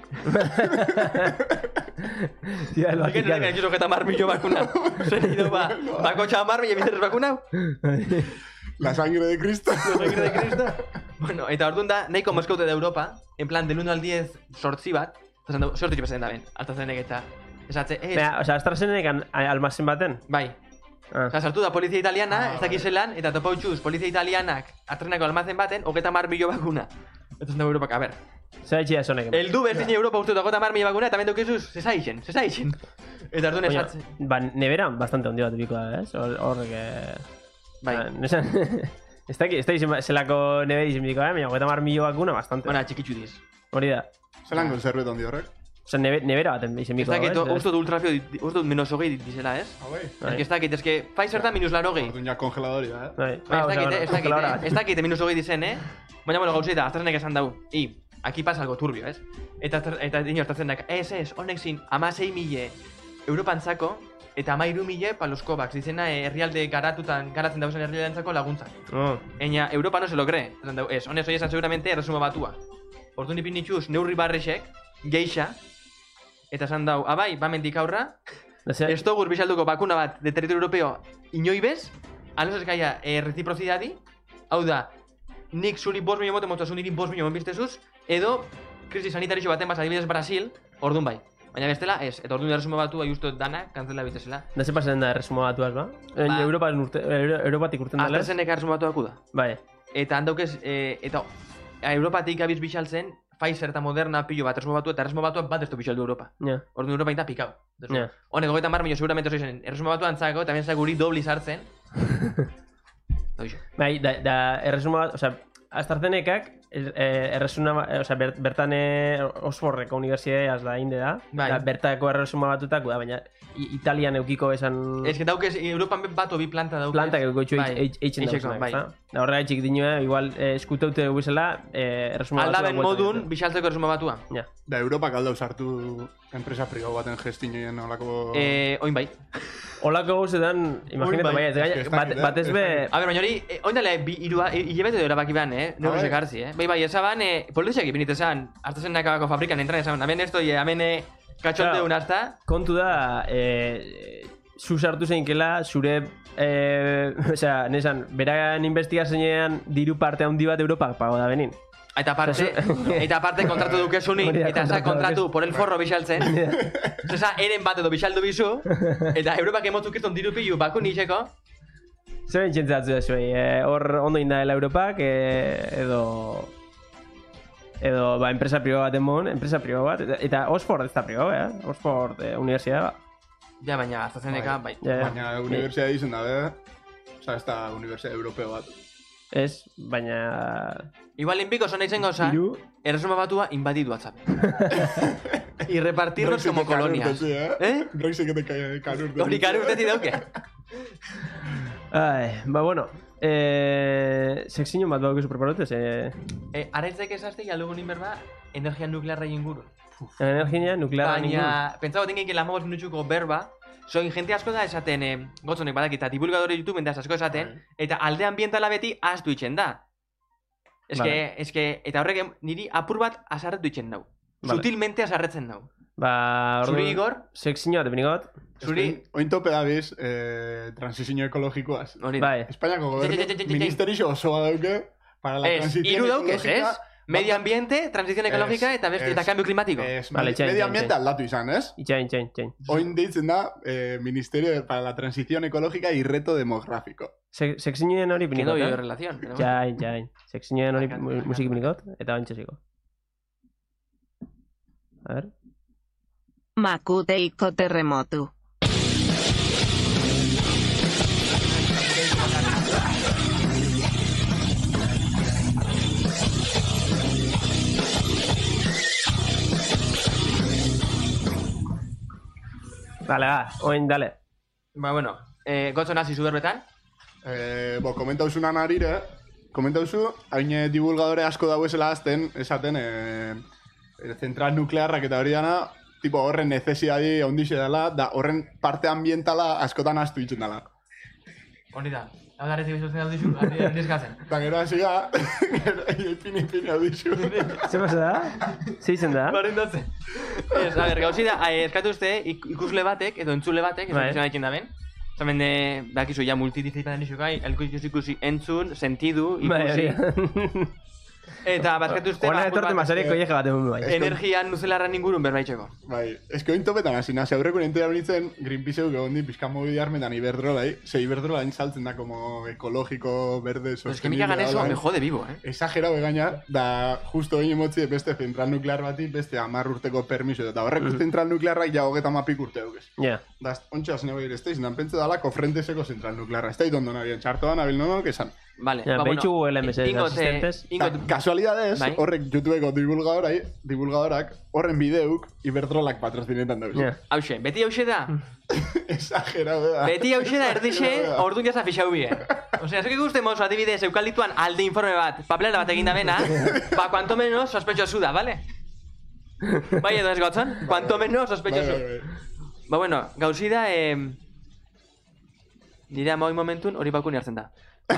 Tía, el Baina Vaticano. nahi hogeta mar milio bakuna. Zer ido, ba, bako txamar milio bizeres bakunau? La sangre de Cristo. Sangre de Cristo. Bueno, eta orduan da, nahiko moskaute da Europa, en plan, del uno al diez sortzi bat, eta zan sortzi pasatzen da ben, AstraZeneca eta esatze, ez, Baina, osea, AstraZenecan almazen baten. bai. Ah. Osa, sartu da polizia italiana, Ah, ez dakiz zelan, eta topautxuz, polizia italianak atrenako almazen baten, hogeta mar milio bakuna. Eta zan da Europak, a ber, Zer etxia zonek. eldu berdin Europa uste hogeta mar milio bakuna, eta menduk izuz, zesaixen, zesaixen. Eta orduan Oina, esatze, ba, neberan bastante ondi bat biko da, ez? Hor- Horrek... Eh... bai. Ah, nesan... ez dakit, ez dakit zelako nebe dizen biko, eh? Baina, hogeita mar milio bakuna bastante. Bona, txikitsu diz. Hori da. Zelan konservet ondi horrek? Osea, nebe, nebera baten izen Ez biko, dakit, ez? uste dut ultrafio, uste dut menos hogei dizela, ez? Ah, bai. Ez que ez dakit, ez que Pfizer da minus laro hogei. Orduan ja kongeladori da, eh? Bai, Bai, ah, ez osea, dakit, bueno, eh, ez dakit, kongeladora eh, bat. ez dakit, minus hogei dizen, eh? Baina, bueno, gauzei da, AstraZeneca esan dau. I, aquí pasa algo turbio, ez? Eta, Astra- eta dino AstraZeneca, ez, ez, honek zin, amasei mile Europantzako eta amairu mile paloskobak, zizena herrialde garatutan, garatzen dauzen herrialdentzako laguntzak. Oh. Eina, Europa no se lo cree. Ez, honez, hori esan seguramente erresuma batua. Ordu nipin nitxuz, neurri barrexek, geixa, eta esan dau, abai, bamendik aurra, ez togur bizalduko bakuna bat de territorio europeo inoi bez, anos eskaia e, reciprocidadi, hau da, nik zuri bost milio mote motu niri bost milio monbiztezuz, edo krisi sanitario baten basa adibidez Brasil, ordun bai. Baina bestela, ez, eta orduan erresuma batua justo dana, kantzela bitezela. Da ze pasatzen da erresuma batuaz, ba? ba. Europa urte, Euro, Europatik urten dela. AstraZeneca erresuma batuak da. Bai. Eta handaukez, e, eta Europatik abiz bixaltzen, Pfizer eta Moderna pilo bat erresuma batu, eta erresuma batuak bat ez du bixaldu Europa. Ja. Orduan Europa inda pikau. Ja. Honek, gogetan bar milio seguramente oso izan, erresuma batuan zako, eta benzak guri dobli sartzen. Bai, da, da erresuma bat, osea, AstraZenecak eh, erresuma, eh, osea, ber, bertan eh, Oxfordeko unibertsitateaz da inde da, bai. Da, bertako erresuma batutako da, baina Italian eukiko esan... Ez que daukez, Europan bat bi planta daukez. Plantak eukiko eitzen dauzena, bai. Da horrega etxik dinua, igual eh, eskuteute guzela eh, erresuma batua... Aldaben modun, bixaltzeko erresuma batua. Ja. Da, Europak aldau sartu enpresa privau baten gestinioen olako... Eh, oin bai. Olako gauzetan, imaginatu, bai, ez gaina, bat, bat ez be... A ber, baina hori, eh, oin dale, bi, irua, hilabete dira baki behan, eh? Neurri sekarzi, eh? Bai, bai, esaban, eh, politiak ipinit esan, AstraZenecako fabrikan entran esaban, hemen esto, hemen, eh, katxonteun hasta... Kontu da, eh, zu sartu zeinkela, zure, eh, osea, nesan, beragan investigazioean diru parte handi bat Europak pago da benin. Eta aparte, eta aparte kontratu dukezuni, eta esa kontratu por el forro bixaltzen. Esa eren bat edo bixaldu bizu, eta Europak emotzuk kirton diru pilu bakun itxeko. Zer entzentzatzu da zuei, hor ondo indaela Europak, eh, edo... Edo, ba, enpresa privado baten mon, enpresa privado bat, eta, eta Oxford ez da privado, eh? Oxford eh, universidad ba. Ja, baina AstraZeneca, bai. Ja, ja. Baina universidad izen da, be? Osa, ez da universidad europeo bat. Ez, baina... Igual inpiko son eitzen goza, Iru... erresuma batua invadidu WhatsApp. Y repartirnos como colonias. Eh? Roize que te cae kanurte. Hori kanurteti dauke. Ai, ba, bueno... Eh, Sexino bat daukezu preparotez, eh... Eh, araitzek esazte, jalugun inberba, energia nuklearra inguru. Energia nuklearra inguru. Baina, pentsako tengeik lamagos minutxuko berba, soin jente asko da esaten, eh, gotzonek badakita, divulgadore YouTube da asko esaten, eta alde ambientala beti ahaztu itxen da. Ez vale. que, ez que, eta horrek niri apur bat azarretu itxen dau. Vale. Sutilmente azarretzen dau. Ba, orduan... Zuri, Igor? Sexino bat epinigot. Zuri? Oin tope dabiz, eh, transizio ekologikoaz. Hori da. Bai. Espainiako Ja, ja, ja, ja, ja, gobernu, ja. ministerio osoa dauke, para la Ez, transición hiru daukez, ecológica... ez? Medio ambiente, transición ecológica eta beste eta cambio climático. Es, Vale, txain, medio txain, ambiente txain. aldatu izan, ez? Itxain, txain, txain. Oin deitzen da, eh, Ministerio para la Transición Ecológica y Reto Demográfico. Se, Sexinoen hori Que no epinigot, vive eh? relación. pero bueno. Txain, txain. Sexinoen hori Bacán, mu- bacán. musik epinigot, eta bantxeziko. A ver... Makuteiko terremotu. Dale, va, oin, dale. Ba, bueno, eh, gotzon hasi zu berbetan. Eh, bo, komentauzu nan arire, komentauzu, hain eh, divulgadore asko dauezela azten, esaten, eh, eh, zentral nuklearrak eta hori dana, tipo horren necesidadi ondixe dela, da horren parte ambientala askotan astu itzen dela. Hori da. Hau da, rezi bizutzen hau dizu, hau da, neskatzen. Eta gero hasiga, gero pini pini hau dizu. Ze pasa da? Ze izen da? Baren datzen. Ez, a ber, gauzi da, eh, eskatu uste, ik- ikusle batek, edo entzule batek, ez Bai. da egiten da ben. Zamen de, bakizu, ja, multidisciplinan isukai, ikusi ikusi entzun, sentidu, Bai, ikusi. hori. Eta, bazkatu uste, Hona ba, etorte apur bat, masareko jega bat egun bai. energia nuzelarran ingurun berbaitxeko. Bai, eske oin topetan hasi nazi, aurreko nintzen benitzen Greenpeaceu egon di pizka mobi armetan Iberdrolai, ze Iberdrola saltzen da como ekologiko, verde, Pues que me hagan sostenible. eso, bai. me jode vivo, eh. Exagerau egaina, da justo egin emotzi beste zentral nuklear bati, beste hamar urteko permiso, eta horreko zentral nuklearrak ja hogeta mapik urte dukez. Ja. Da, ontsa zene behir, ez da izan, pentsa dala kofrenteseko zentral nuklearra, ez da itondo nabien, txartoan abil nono, esan. Vale, Ja, ba, bueno. behitxu Google M S Ingot, eh, asistentes. Ingot, Ta, kasualidades, Bai. horrek YouTubeko divulgadorai, divulgadorak, horren bideuk, Iberdrolak patrocinetan dauz. Ja. hause, beti hause da, Exagerau da. beti hause da erdixe, orduan jasa fixau bie. Osea, zuek ikustemos, adibidez, eukalituan alde informe bat, papelera bat egin da bena, ba, cuanto menos sospechosu da, vale? Bai edo ez gotzon? Cuanto menos Bai, sospechosu. bai, bai. Ba, bueno, gauzi da, eh, nire ama hoi momentun hori balkoni hartzen da.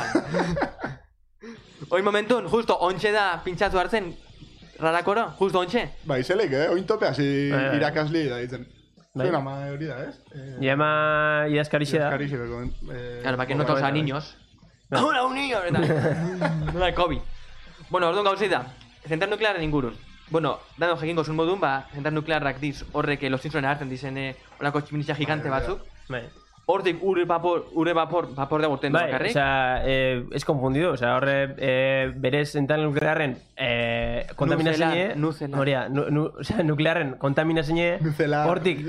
Hoi momentun, justo, ontxe da pintxatu hartzen, rarakoro, justo ontxe. Bai, zelek, eh? Oin tope hasi Bai, bai. irakasli da ditzen. Bai. Zuen ama hori da, ez? Eh, Llama idazkarixe da. Idazkarixe, beko, eh, Claro, para que no causa bai. niños. Ahora un niño, ¿verdad? No da COVID. Bueno, orduan gauzei da, zentral nuklearen ingurun. Bueno, dano jekingo zuen modun, ba, zentral nuklearrak diz horrek Los Simpsonen hartzen dizen eh, olako tximinitza gigante Bai, bai, batzuk. Bai. Hortik ure vapor, ure vapor, vapor da borten du Bai, bakarrik. osea, eh, es confundido, osea, horre eh, berez zentral nuklearren eh, kontaminazioe, Nucelar, horia, nu, nu, osea, nuklearren kontaminazioe, Nucelar. hortik,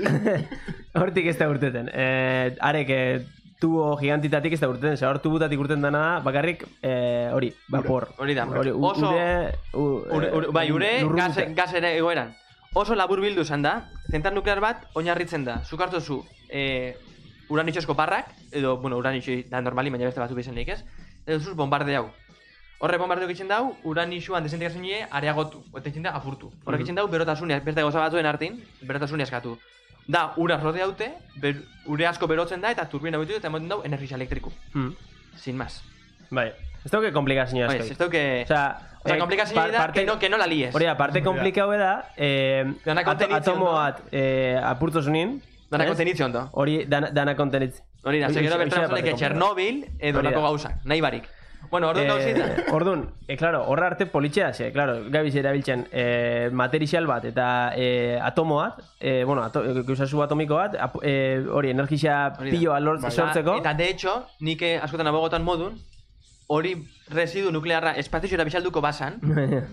hortik ez da urteten. Eh, arek, eh, tubo gigantitatik ez da urteten, osea, hor tubutatik urteten dana da, bakarrik, eh, hori, vapor. Hori da. Hori, u- Oso- ure, u- Ure, ure, bai, ure, gas, lurrunduta. gas ere egoeran. Oso labur bildu izan da, zentral nuklear bat oinarritzen da. Zuk hartu zu, eh, uranitxosko parrak, edo, bueno, uranitxo da normali, baina beste batzu bezen ez, edo zuz bombarde hau. Horre bombardeo egiten dau, uranixuan desintegrazioa areagotu, eta egiten da apurtu. Horrek egiten dau, berotasunia, beste gauza batzuen artin, berotasunia eskatu. Da, ura rodeaute, ber, ure asko berotzen da, eta turbina betu eta emoten dau energia elektriku. Hmm. Sin más. Bai, ez dauke komplikazioa Bai, asko. ez dauke... Osea, Osea, eh, komplikazioa par- da, parte- que no, que no la lies. Hori da, parte komplikau da, eh, Dana ato, kontenitzen atomo ondo. bat eh, apurtu zunin. Dana ez? kontenitzen ondo. Hori, dana, dana kontenitzen. Hori da, Hori- segero hori- bertan hori da zoneke parte Txernobil edo Hori da. lako gauzak, nahi barik. Bueno, orduan gauzei da. Eh, Orduan, eh, claro, horra arte politxea, ze, claro, gabiz erabiltzen eh, material bat eta eh, atomo bat, eh, bueno, ato, gauzazu atomiko bat, ap, eh, hori, energia Hori da. piloa lort, Bai. sortzeko. Eta, de hecho, nik eh, askotan abogotan modun, hori residu nuklearra espaziora bisalduko basan,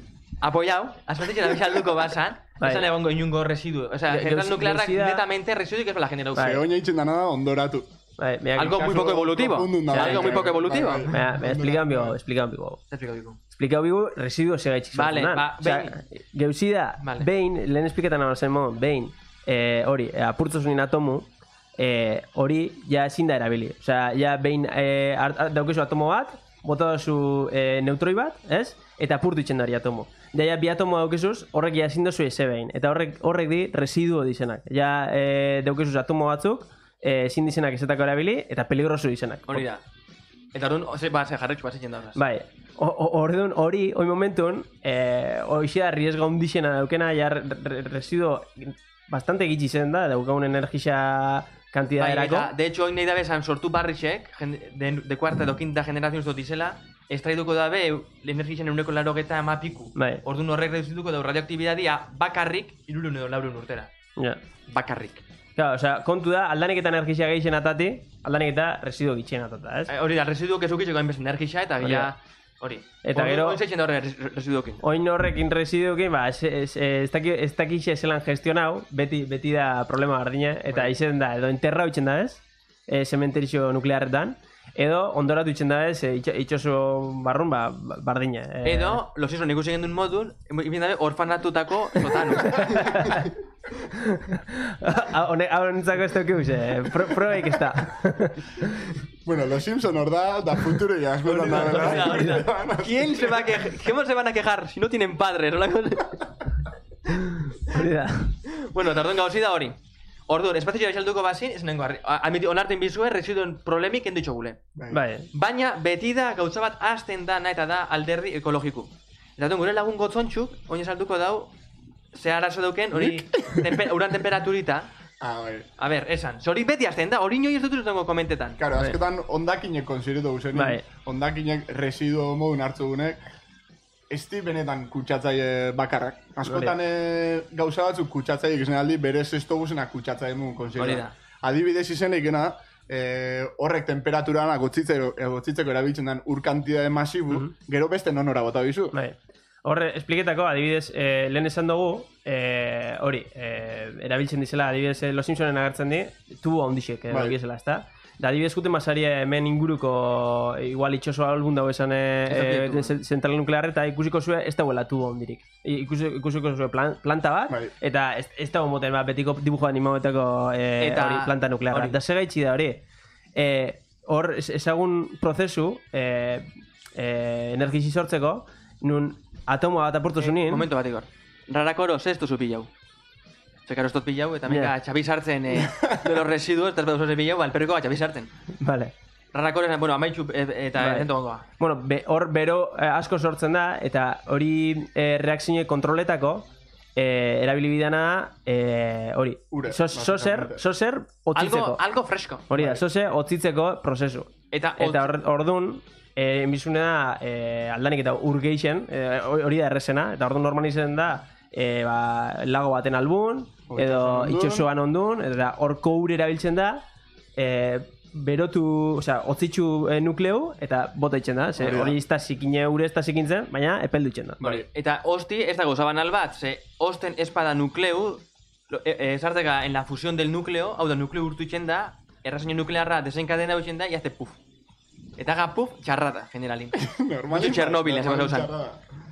apoiau, espaziora bisalduko basan, Bai. esan egongo inungo residu. O sea, Ge- zentral geuz- nuklearrak geuzida- netamente residu que es la generau. Bai. Ze oin eitzen dana da ondoratu. Bai, mira, Algo muy poco evolutivo. Profundun da, O sea, bai, algo muy bai, poco bai, evolutivo. bai, bai. mira, mira, explican bigo, explican bigo. Te explico, Biku. Explikau bigu, residuo segaitxik Vale, sortzen ba, Osea, behin- geuzida, Vale. behin, lehen espliketan hau zen modu, behin, eh, hori, eh, apurtzu zuen atomu, eh, hori ja ezin da erabili. Osea, ja behin eh, hart- hart- daukezu atomo bat, bota duzu eh, neutroi bat, ez? Eta apurtu itzen dari atomo. Ja, ja, bi atomo daukezuz, horrek ja ezin dozu eze behin. Eta horrek, horrek di residuo dizenak. Ja, eh, daukezuz atomo batzuk, eh, ezin dizenak ezetako erabili, eta peligroso dizenak. Hori da. Eta orduan, ose, ba, ze jarretxu basetzen da. Bai, o- o- orduan hori, hori momentun, eh, hoxe da riesga hundixena daukena, ja re, re, residuo bastante gitxi zen da, daukagun energia Bai, kantidaderako. eta, de hecho, oin nahi dabe esan sortu barrixek, jende- de, de cuarta edo quinta generazion zut izela, estraituko dabe energiaren uneko larogeta ama piku. Bai. Orduan horrek reduzituko dau radioaktibidadia bakarrik irurun edo laurun urtera. Ja. Bakarrik. Claro, osea, kontu da, aldanik eta energia gehixen atati, aldanik eta residuo gitxien atata, ez? Eh, Hori da, residuok ez ukitzeko hainbeste energia eta Hori ja... da. Hori. Eta Orduan, gero- oin zeitzen da horre res- residuokin. Oin horrekin residuokin, ba, ez, ez, ez, daki, ez dakixe zelan gestionau, beti, beti da problema bardina, eta Bai. izen da, edo enterra itzen da ez, e, sementerio nuklearretan, edo ondoratu itzen da ez, e, itxo- itxoso barrun, ba, ba- bardina. E, Edo, los izan ikusi egin duen modun, ibin dabe orfanatutako sotanu. Hau nintzako ez daukeuz, eh, pro, probeik ez da. Bueno, Los Simpson hor da, da futuro ya, espetan da, Hori da, hori da. ¿verdad? ¿Quién se va a quejar? ¿Cómo se van a quejar si no tienen padres? ¿No? Hori da. Bueno, eta orduan gauzi da hori. Orduan, espazioa esalduko bazin, ez nengo harri. Admiti, onarten bizue, residuen problemik kendu itxogule. Bai. Baina, beti da gauza bat hasten da nahi eta da alderdi ekologiku. Eta orduan, gure lagun gotzontxuk, oin esalduko dau, ze arazo dauken, hori temper, uran temperaturita. Ah, bai. A ber, esan, ze hori beti hasten da, hori nio ez dut zutengo komentetan. Claro, Bai. azketan ondakinek konsideretu guzenin. Bai. Ondakinek residuo modun hartzu gunek, ez di benetan kutsatzaile bakarrak. Askotan e, gauza batzuk kutsatzaile gizien aldi, berez ez toguzenak kutsatzaile modun konsideretu. Hori da. Adibidez izen ikena, e, horrek temperaturana gotzitzeko, gotzitzeko erabiltzen den ur kantidade masibu, gero beste nonora bota bizu. Bai. Horre, espliketako, adibidez, eh, lehen esan dugu, eh, hori, eh, erabiltzen dizela, adibidez, eh, Los Simpsonen agertzen di, tubo handixek, eh, Bai. bai. ezta? Da, adibidez, guten masaria hemen inguruko, eh, igual itxoso algun dago esan eh, Ez dakit eh, tubo. ze- zentral nuklearra, eta ikusiko zuen ez dagoela tubo handirik. I- Ikusi, ikusiko zuen plan, planta bat, Bai. eta ez, ez dago moten bat, betiko dibujo animaetako eh, Eta- hori, planta nuklearra. hori. Eta segaitzi da hori, eh, hor ez- ezagun prozesu, eh, eh, energizi sortzeko, nun atomo bat apurtu zunien, Momento bat, Igor. Rarakoro, ze ez duzu pilau. Zekaro ez dut pilau, eta meka Ja. txabi sartzen eh, de los residuos, eta ez baduzu ze pilau, alperreko bat txabi sartzen. Vale. Rarakoren, bueno, amaitxu eta Bai. ento gongoa. Bueno, be, hor bero eh, asko sortzen da, eta hori eh, reakzio kontroletako eh, erabili bidana eh, hori. Ure, Sos, soser, básicamente. soser otzitzeko. Algo, algo fresco. Hori da, sose otzitzeko prozesu. Eta, Eta hor- ordun eh, enbizune da eh, aldanik eta ur geixen, eh, hori da errezena, eta ordun normal izen da eh, ba, lago baten albun, Hori edo ondun. itxosoan ondun, eta horko ur erabiltzen da, eh, berotu, osea, otzitxu eh, nukleu, eta bota itzen da, ze Hori da. hori ez da zikine ure ez da zikintzen, baina epeldu itzen da. Bai. Eta hosti, ez da gauza banal bat, ze hosten espada nukleu, lo- e, e, sarteka en la fusión del núcleo, hau da, nukleo urtu itzen da, errazaino nuklearra desenkadena itzen da, y hace puf. Eta ga puf, txarrata, generalin. Normalin. Gutxi Txernobil, ez normalin zan. txarra da.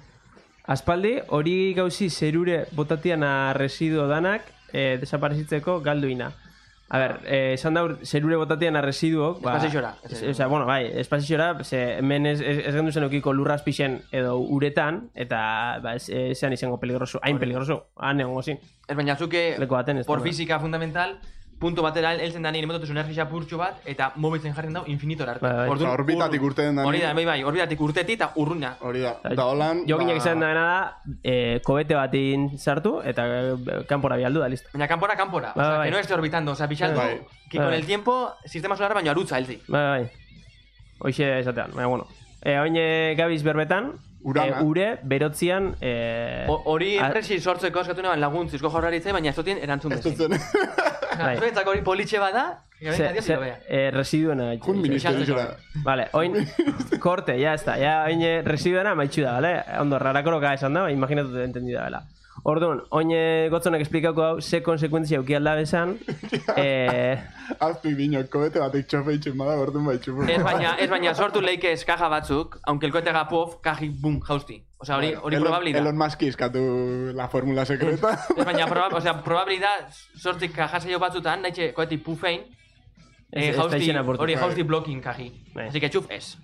Aspaldi, hori gauzi zerure botatian a residuo danak eh, desaparezitzeko galduina. A ber, eh, esan daur, zerure botatian a residuok... Espazixora. es- Osea, bueno, bai, espazixora, ze hemen ez, ez, ez gendu zen eukiko lurrazpixen edo uretan, eta ba, ez, ezean izango peligroso, hain peligroso, han egongo zin. Ez baina zuke, Leku baten ez por da. fizika fundamental, punto batera heltzen da nire mototu energia purtsu bat, eta mobiltzen jarren dau infinitora arte. Bai, bai. Orduan, Osa, orbitatik ur- urteen da Hori da, ni. bai, bai, orbitatik urteti eta urruna. Hori da. Da holan... Jo ginek izan da da, eh, kobete batin sartu, eta eh, kanpora bialdu da, listo. Baina kanpora, kanpora. Bai, o sea, bai. que no esté orbitando, o sea, pixaldu, Bai. que con Bai. el tiempo, sistema solar baino arutza heltzi. Bai, bai. Hoxe esatean, baina, bueno. E, oin eh, gabiz berbetan, Urana. eh, ure berotzian... Eh, O- Hori a- enpresi sortzeko eskatu neban laguntz izko jaurlaritzai, baina ez dutien erantzun Ez bezin. dutzen. Bai. Zuentzako hori politxe bada, que Ze- venga, Dios y ze- lo vea. eh, residuena. Jun ministerioa. Vale, oin, korte, ya está. Ya, oin eh, residuena maitxu da, vale? Ondo, rarakoroka esan da, imaginatu dut entendida dela. Orduan, oin eh, gotzonek esplikauko hau, ze konsekuentzia euki alda bezan, eh, Azpi bino, kobete batek txofe itxen bada, orduan bai txufu. Ez baina, ez baina sortu leike eskaja batzuk, aunque el cohete haga puff, kaji bum, jausti. O sea, hori, hori Elon- probabli da. Elon Musk izkatu la fórmula secreta. Ez baina, proba, o sea, probabli da, sortzik kaja saio batzutan, nahi koheti puffein, Ez- eh, ez jausti, daixen apurtu. hori jausti blocking kaji. Bai. Así que txuf, ez.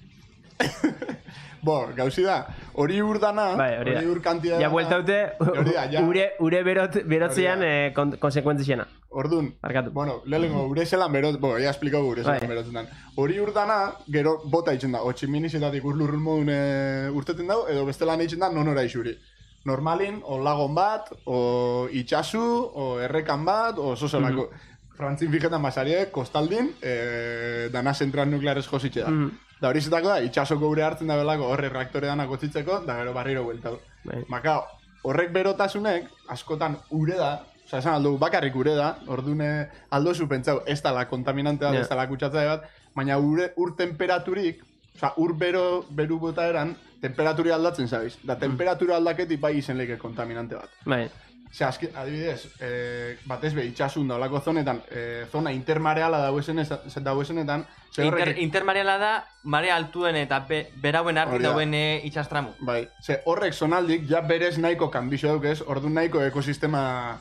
Bo, gauzi da, hori ur dana, bai, hori da. ur kantia Ja, buelta dute, Hori da, ja. ure, ure berot, berotzean Hori da. eh, kon, konsekuen Ordun, Barkatu. bueno, lehenengo ure zelan berot, bo, ya esplikau ure zelan Bai. berotzen dan. Hori ur dana, gero bota itzen da, otximinizetatik ur lurrun modun e, urteten dau, edo bestelan itzen da nonora isuri. Normalin, o lagon bat, o itxasu, o errekan bat, o sosolako. Frantzin fijetan basarie, kostaldin, e, dana zentral nuklearez jositxe da. Mhm. Da hori zetako da, itxasoko ure hartzen da belako horre reaktore danak otzitzeko, da gero barriro bueltatu. Bai. Maka, horrek berotasunek, askotan ure da, oza, esan aldo, bakarrik ure da, ordune aldo zu pentsau, ez dala kontaminante bat, Ja. ez dala kutsatzaile bat, baina ure, ur temperaturik, oza, ur bero, beru bota eran, temperaturi aldatzen zabiz. Da, temperatura aldaketi bai izen leke kontaminante bat. Bai. Ze, azki, adibidez, e, batez be, itxasun da, olako zonetan, e, zona intermareala dauesenetan, ze Inter, horrek, intermareala da, mare altuen eta be, berauen arti Hori da. dauen eh, itxastramu. bai, ze horrek zonaldik, ja berez nahiko kanbixo daukez, orduan nahiko ekosistema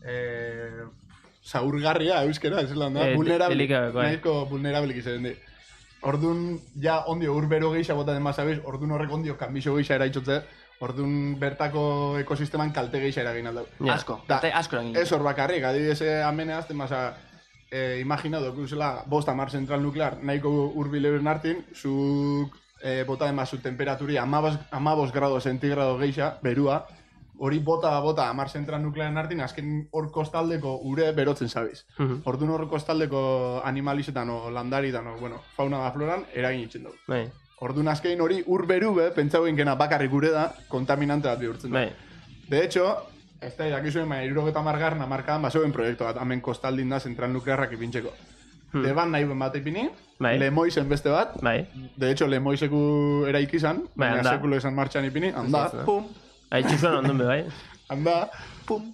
e, zaurgarria, euskera, ez lan da, Eh, vulnerable, delikatu, bai. nahiko vulnerable izan di. Orduan, ja, ondio urbero geisha botaten mazabiz, orduan horrek ondio kanbixo geisha eraitxotze, orduan bertako ekosisteman kalte geisha eragin aldau. Ja. Asko, Da, eta asko eragin. Ez hor bakarrik, adibidez eh, amene azten masa, eh, imagina dokuzela, bost amar zentral nuklear, nahiko urbil euren hartin, zuk eh, bota emazu temperaturi amabos grado centigrado geixa, berua, hori bota bota amar zentral nuklearen hartin, azken hor kostaldeko ure berotzen zabiz. Mhm. Orduan hor kostaldeko animalizetan o landaritan o, bueno, fauna da floran, eragin itzen dugu. Bai. Orduan azkein hori ur beru be, pentsau genkena bakarrik ure da, kontaminante bat bihurtzen da. Bai. De hecho, ez da, jakizuen, baina irurogeta margarren amarkadan basoen proiektu bat, hemen kostaldin da zentral nuklearrak ipintxeko. Hmm. Deban nahi ben bat ipini, Bai. Lemoizen beste bat, Bai. de hecho Lemoizeku eraiki izan, Bai, baina handa. sekulo esan martxan ipini, handa, Ez da. pum, Haitxu zuen ondun be, bai. handa, pum.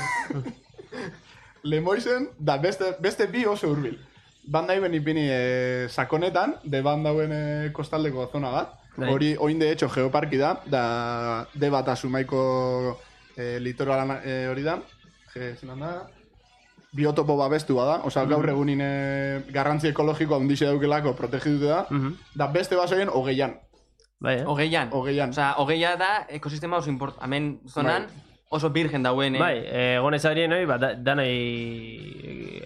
Lemoizen, da beste, beste bi oso hurbil. Ban nahi ben ipini e, sakonetan, deban dauen e, kostaldeko zona bat, Bai. hori oin de hecho geoparki da, da de bat asumaiko e, litoralan e, hori da, ge, zelan da, biotopo babestu bada, osea gaur egunin e, garrantzi ekologiko handixe daukelako protegituta da, Mhm. da beste basoien hogeian, Bai, eh? Hogeian. hogeian. Osea, hogeia da ekosistema oso import. Hemen zonan oso virgen dauen. eh? Bai, eh, egon ez adrien hori, ba, da, danai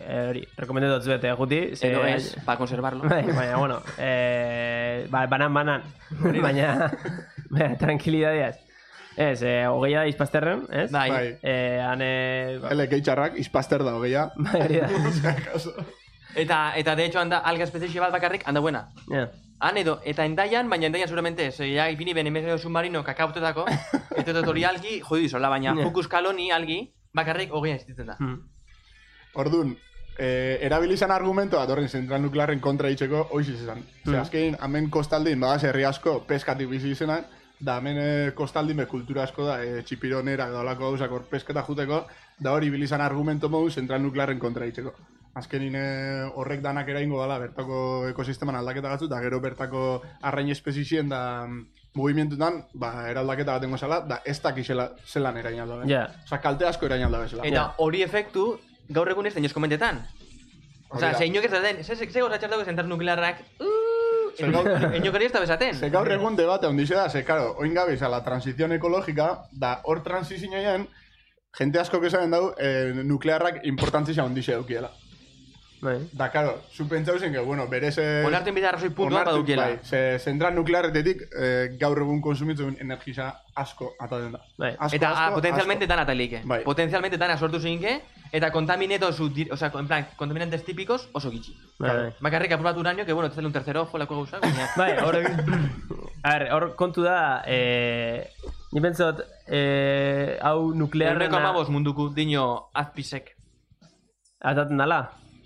hori, rekomendatu dut bete guti. Edo ez, pa conservarlo. Baina, bueno, eh, banan-banan, baina, baina, tranquilidadiaz. Ez, eh, hogeia da izpasterren, ez? Bai. Eh, hane... Ele keitxarrak, izpaster da hogeia. Bai, hori da. Eta, eta de hecho, anda, alga espeziexi bat bakarrik, anda buena. Ja. Han edo, eta endaian, baina endaian seguramente ez. Ja, ipini ben emezeo submarino kakautetako, eta totori algi, jodi sola, baina Ja. Focus Kaloni algi, bakarrik hogeia existitzen da. Hmm. Orduan, eh, erabilizan argumentoa, torren zentral nuklearren kontra itxeko, hoiz izan. Mm. Zer, azkein, hemen kostaldin, bagaz herri asko, peskatik bizi izenan, da hemen eh, kostaldin be kultura asko da, eh, txipironera edo alako gauzak hor pesketa juteko, da hori bilizan argumento modu zentral nuklearren kontra itxeko. Azkenin eh, horrek danak eraingo dala bertako ekosisteman aldaketa gatzu, da gero bertako arrain espezizien da mugimentutan, ba, eraldaketa batengo zela, da ez dakizela zelan erain alda bezala. Ja. Osa, kalte asko erain alda bezala. Eta hori efektu, gaur egun ez den komentetan. Osa, Hori da. ze inok ez da den, ze ze gauza txartako zentral nuklearrak, Ze gaur- inok hori ez da bezaten. Ze gaur egun debate ondixe da, ze, karo, oin gabiz a la transizion ekologika, da hor transizioen, jente asko que saben dau, eh, nuklearrak importantzia ondixe daukiela. Bai. Da, karo, zu pentsau zen, que, bueno, berez... eh, Onartu inbida arrazoi puntua onartu, badukiela. Bai, ze zentral nuklearretetik eh, gaur egun konsumitzen energisa asko ataten da. Bai. Asko, Eta ah, asko, potenzialmente asko. dan atalike. Bai. Potenzialmente dan sortu zinke, eta kontamineto zu, dir- o sea, en plan, kontaminantes típicos oso gitxi. Bai, bai. Bakarrik aprobatu uranio, que bueno, te sale un tercer ojo, lako gauzak, baina... Bai, hor, a ver, hor kontu da, eh, ni pentsot, eh, hau nuklearrena... Euneko amabos munduko dino azpisek. Ataten dala?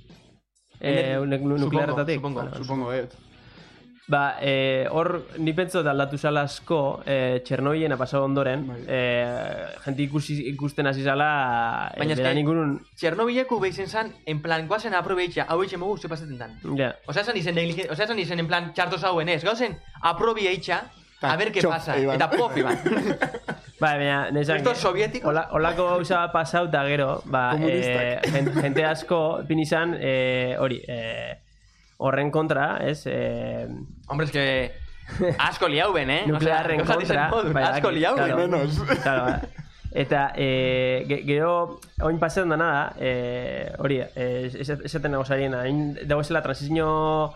Eh, Ener- nek- nu- nuklearretatik? supongo, Bueno, Supongo, eh. Ba, eh, hor, ni pentsot aldatu zala asko, eh, Txernobilena pasau ondoren, Bai. eh, jente ikusi, ikusten hasi zala, eh, Baina bera eske- ningún... Txernobileku behizen zan, en plan, guazen aprobeitxa, hau eitxe mogu, ze pasatzen dan. Ja, Osea, esan izen, negligen- osea, esan izen, en plan, txartos hauen ez, gauzen, aprobeitxa, a ver qué txop, pasa, iban. eta pof, iban. ba, baina, nezan... Estos soviéticos. Ola, olako gauza pasau da gero, ba, eh, Komunistak. gen- jente asko pin izan, eh, hori, eh, horren kontra, ez? Eh, Hombre, es que... Asko liau ben, eh? nuklearren Osea, gauzak kontra. dizen modu, bai, asko daki, liau ben. claro. Menos. Claro, ba. Eta, eh, ge- gero, oin pasetan dana da, eh, hori, eh, esat- esaten nago zariena, hain dago zela transizio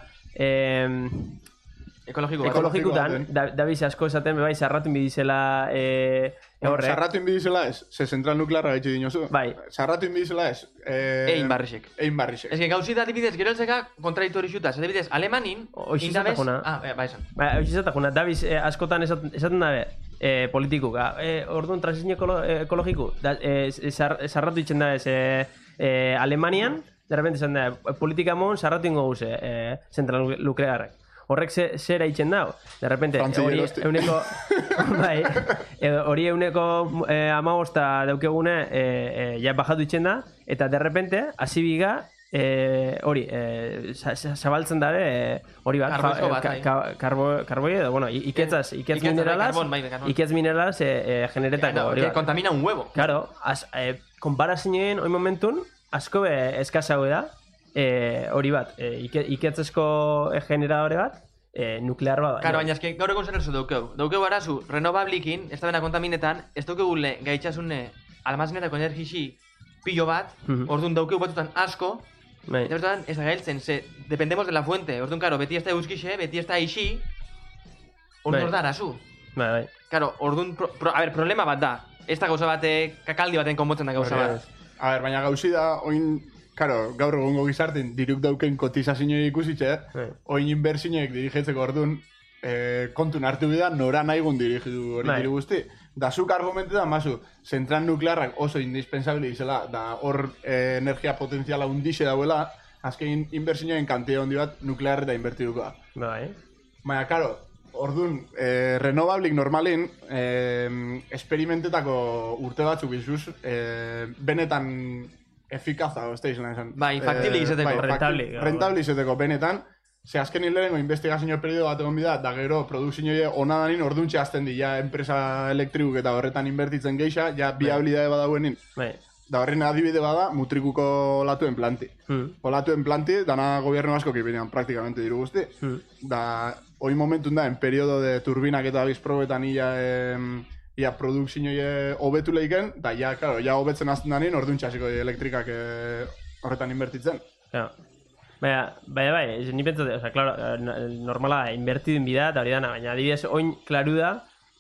eh, Ekologiko bat. ekologikutan, baten. da, dabiz asko esaten, bebai, zarratu inbidizela eh, horrek. Sarratu inbidizela ez, ze zentral nuklearra gaitxe dinozu. Bai. Sarratu inbidizela ez. Eh, Egin barrixek. Egin barrixek. Ez que gauzi da adibidez, gero elzeka kontraditori xutaz. Adibidez, Alemanin, Hoxe indabez... zatakuna. Ah, eh, ba, esan. Ba, hori esatakuna, dabiz eh, askotan esaten, esaten dabe, eh, politikuka, eh, orduan transizio ekolo, eh, ekologiku, da, eh, zar, zarratu itzen da ez, eh, eh, Alemanian, de repente esan da, politika mon zarratu ingo guze, eh, zentral nuklearrak. Horrek ze, zera itzen dau, de repente, Frantzia hori erosti. euneko, bai, edo hori euneko eh, amagosta daukegune, eh, eh, ja bajatu itzen da, eta de repente, hasi biga, eh, hori, eh, za- za- zabaltzen dabe, eh, hori bat, Karboizko ja, bat, ka- bai. ka- karbo, karboi edo, bueno, i- iketzaz, iketz Iketz, bai, mineralaz, karbon, bai, karbon. iketz mineralaz eh, eh, generetako No, hori que bat. contamina un huevo. Claro, az, eh, konparazioen hoi momentun, asko be eskazago da, eh, hori bat, eh, ike, iketzezko eh, generadore bat, eh, nuklear bat. Claro, baina eske gaur egun zer erzu daukeu. Daukeu arazu, renovablikin, ez da bena kontaminetan, ez daukeu le gaitxasune almazenetako energixi pilo bat, Mhm. orduan daukeu batutan asko, Bai. eta bertan ez da gailtzen, ze dependemos de la fuente. Orduan, claro, beti ez da euskixe, beti ez da ixi, orduan Bai. hor da arazu. Bai, bai. Claro, orduan, pro, pro, a ver, problema bat da. Ez da gauza bate, kakaldi baten konbotzen da gauza Hori da. bat. A ber, baina gauzi da, oin, karo, gaur egungo gizarten diruk dauken kotizazioa ikusitxe, Bai. oin inbertsioek dirigetzeko orduan, eh, kontun hartu bida nora nahigun dirigidu hori Bai. diru guzti. Da zuk argumentetan, mazu, zentral nuklearrak oso indispensable izela, da hor eh, energia potenziala undixe dauela, azken inbertsioen kantia handi bat nuklearreta inbertiduko da. Bai. Baina, karo, orduan, eh, renovablik normalin, eh, esperimentetako urte batzuk izuz, eh, benetan efikaza, ez da izan esan. Bai, faktible izateko. bai, Rentable, fakti- claro. Rentable izateko, benetan. Ze azken hilerengo investigazio periodo bat egon bida, da gero produzioa ona danin orduntxe azten di, ja enpresa elektrikuk eta horretan inbertitzen geixa, ja biabilidade badauenin. Bai. Da horren adibide bada, mutrikuko olatuen planti. Hmm. Olatuen planti, dana gobierno asko kipinean praktikamente diru guzti. Hmm. Da, hoi momentun da, en periodo de turbinak eta bizprobetan ia, em, ia produkzioa hobetu leiken, da ja, claro, ja hobetzen azten danin, orduan txasiko elektrikak eh, horretan inbertitzen. Claro. Baina, bai, bai, ez, ni pentsate, oza, claro, normala da, inbertidun bida, eta hori dana, baina adibidez, oin klaru da,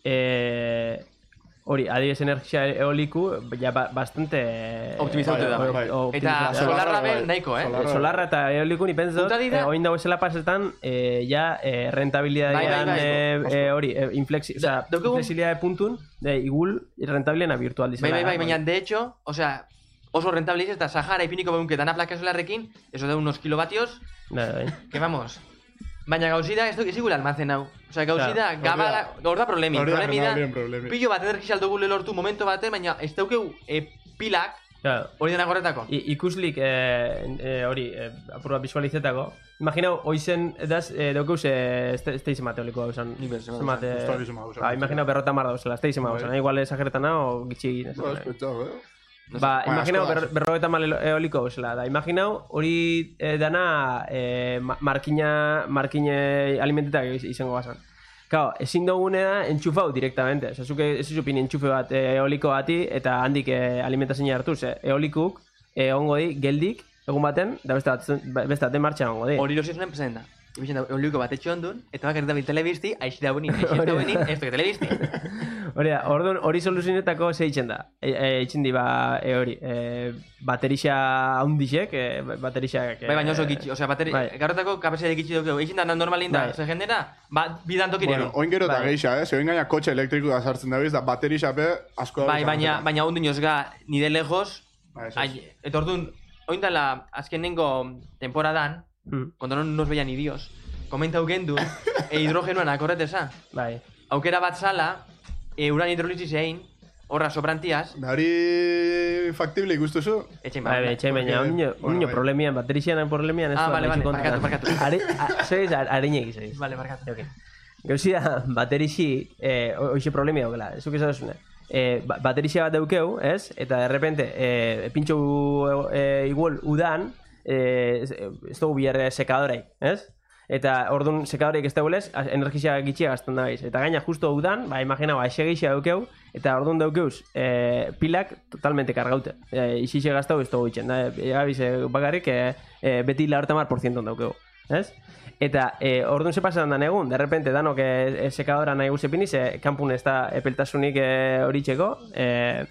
eh, hori, adibidez energia eoliku, ja, ba, bastante... Optimizautu da. Bai, bai. Eta solarra ben nahiko, eh? Solarra. Solarra eta eoliku ni pentsot, Punta dira- eh, oin dago esela pasetan, eh, ja, eh, rentabilidadean, Bai, bai, bai. eh, eh, hori, eh, inflexi, oza, Da- daukagu- flexibilidade puntun, de, igul, rentabiliena virtual Bai, dizela. bai, bai, baina, de hecho, o sea, oso rentable ez, eta Sahara ipiniko beunke dana plaka solarrekin, eso da unos kilovatios, Bai, bai. que vamos. Baina gauzi da, ez du ezigula almazen hau. Osea, gauzi da, Claro, gabala, hor da problemi. hori da, Problemi da, hori da problemi. pilo bat energia aldugule lortu momentu baten, baina ez daukeu e, pilak Claro. hori denak horretako. I, ikuslik eh, eh, hori, eh, apurra visualizetako. Imaginau, hoizen edaz, eh, daukeuz, eh, ez teiz emate holiko hau zan. Nik bez, bai, Zemate, Gustav izema hau zan. ba, imaginau berrota mar dauzela, ez teiz ema hau Bai. zan. Igual esageretana o gitxi egin. Ba, espetxau, eh? Ba, Baina, imaginau asko da. ber, berrogeta mal eoliko gauzela. Da, imaginau hori eh, dana eh, ma- markina, markine alimentetak iz- izango bazan. Claro, ezin dugune da entxufau directamente. Osa, zuke ez zupin entxufe bat eh, eoliko bati eta handik eh, alimentazioa hartuz. Eh, eolikuk eh, ongo di, geldik, egun baten, da beste bat, beste bat martxan ongo di. Hori losi zuen presenta. Ibixen da, oliuko bat etxe ondun, eta bakarrik da bil telebizti, aixi da bonin, aixi da bonin, ez duke telebizti. Hori da, orduan hori soluzionetako zeitzen da. E, e, eitzen di, ba, e, hori, e, baterixa handixek, e, baterixak... E, Bai, baina oso gitxi, osea, bateri, bai. gaurretako kapasitate gitxi dukeu. Eixin da normalin da, Bai. ze jendera, ba, bidan tokirero. Bueno, oin gero eta Bai. geixa, eh? Ze oin gaina kotxe elektriku da sartzen da biz, da baterixape asko da. Bai, baina, baina ondin jozga, nide lejos, Ba, ez, ez. ai- eta orduan, oin dela azkenengo temporadan, Mm, cuando no nos veía ni Dios, komenta ukendu, e hidrogenuan akorretesa. bai. Aukera bat zala, e, uran hidrolizis egin, horra sobrantiaz, Da hori faktible ikustuzu? etxein Bai, bai, etxe, baina Porque- unio, bueno, unio bai. problemian, baterixian problemian ez Ah, du vale, aldaizu vale, kontan. barkatu, barkatu. Are, a, soiz, arinegi soiz. Vale, barkatu. Ok. Gauzi da, baterixi, eh, hoxe problemi daukela, ez duk esatuzune. Eh, ba, baterixia bat daukeu, ez? Eta de repente, eh, pintxo eh, igual udan, eh, ez, ez dugu biherre sekadorei, ez? Eta orduan sekadoreik ez dagoelez, energia gitxia gazten da Eta gaina justo udan, ba, imagina, ba, ese gixia daukeu, eta orduan daukeuz, eh, pilak totalmente kargaute. Eh, Ixixe gaztau ez dugu itxen, da, e, gabiz, eh, bakarrik, eh, eh, beti laurta mar porzienton daukeu, ez? Eta eh, orduan se pasan dan egun, de repente danok eh, sekadora nahi guzepiniz, eh, kanpun ez da epeltasunik eh, horitxeko, eh,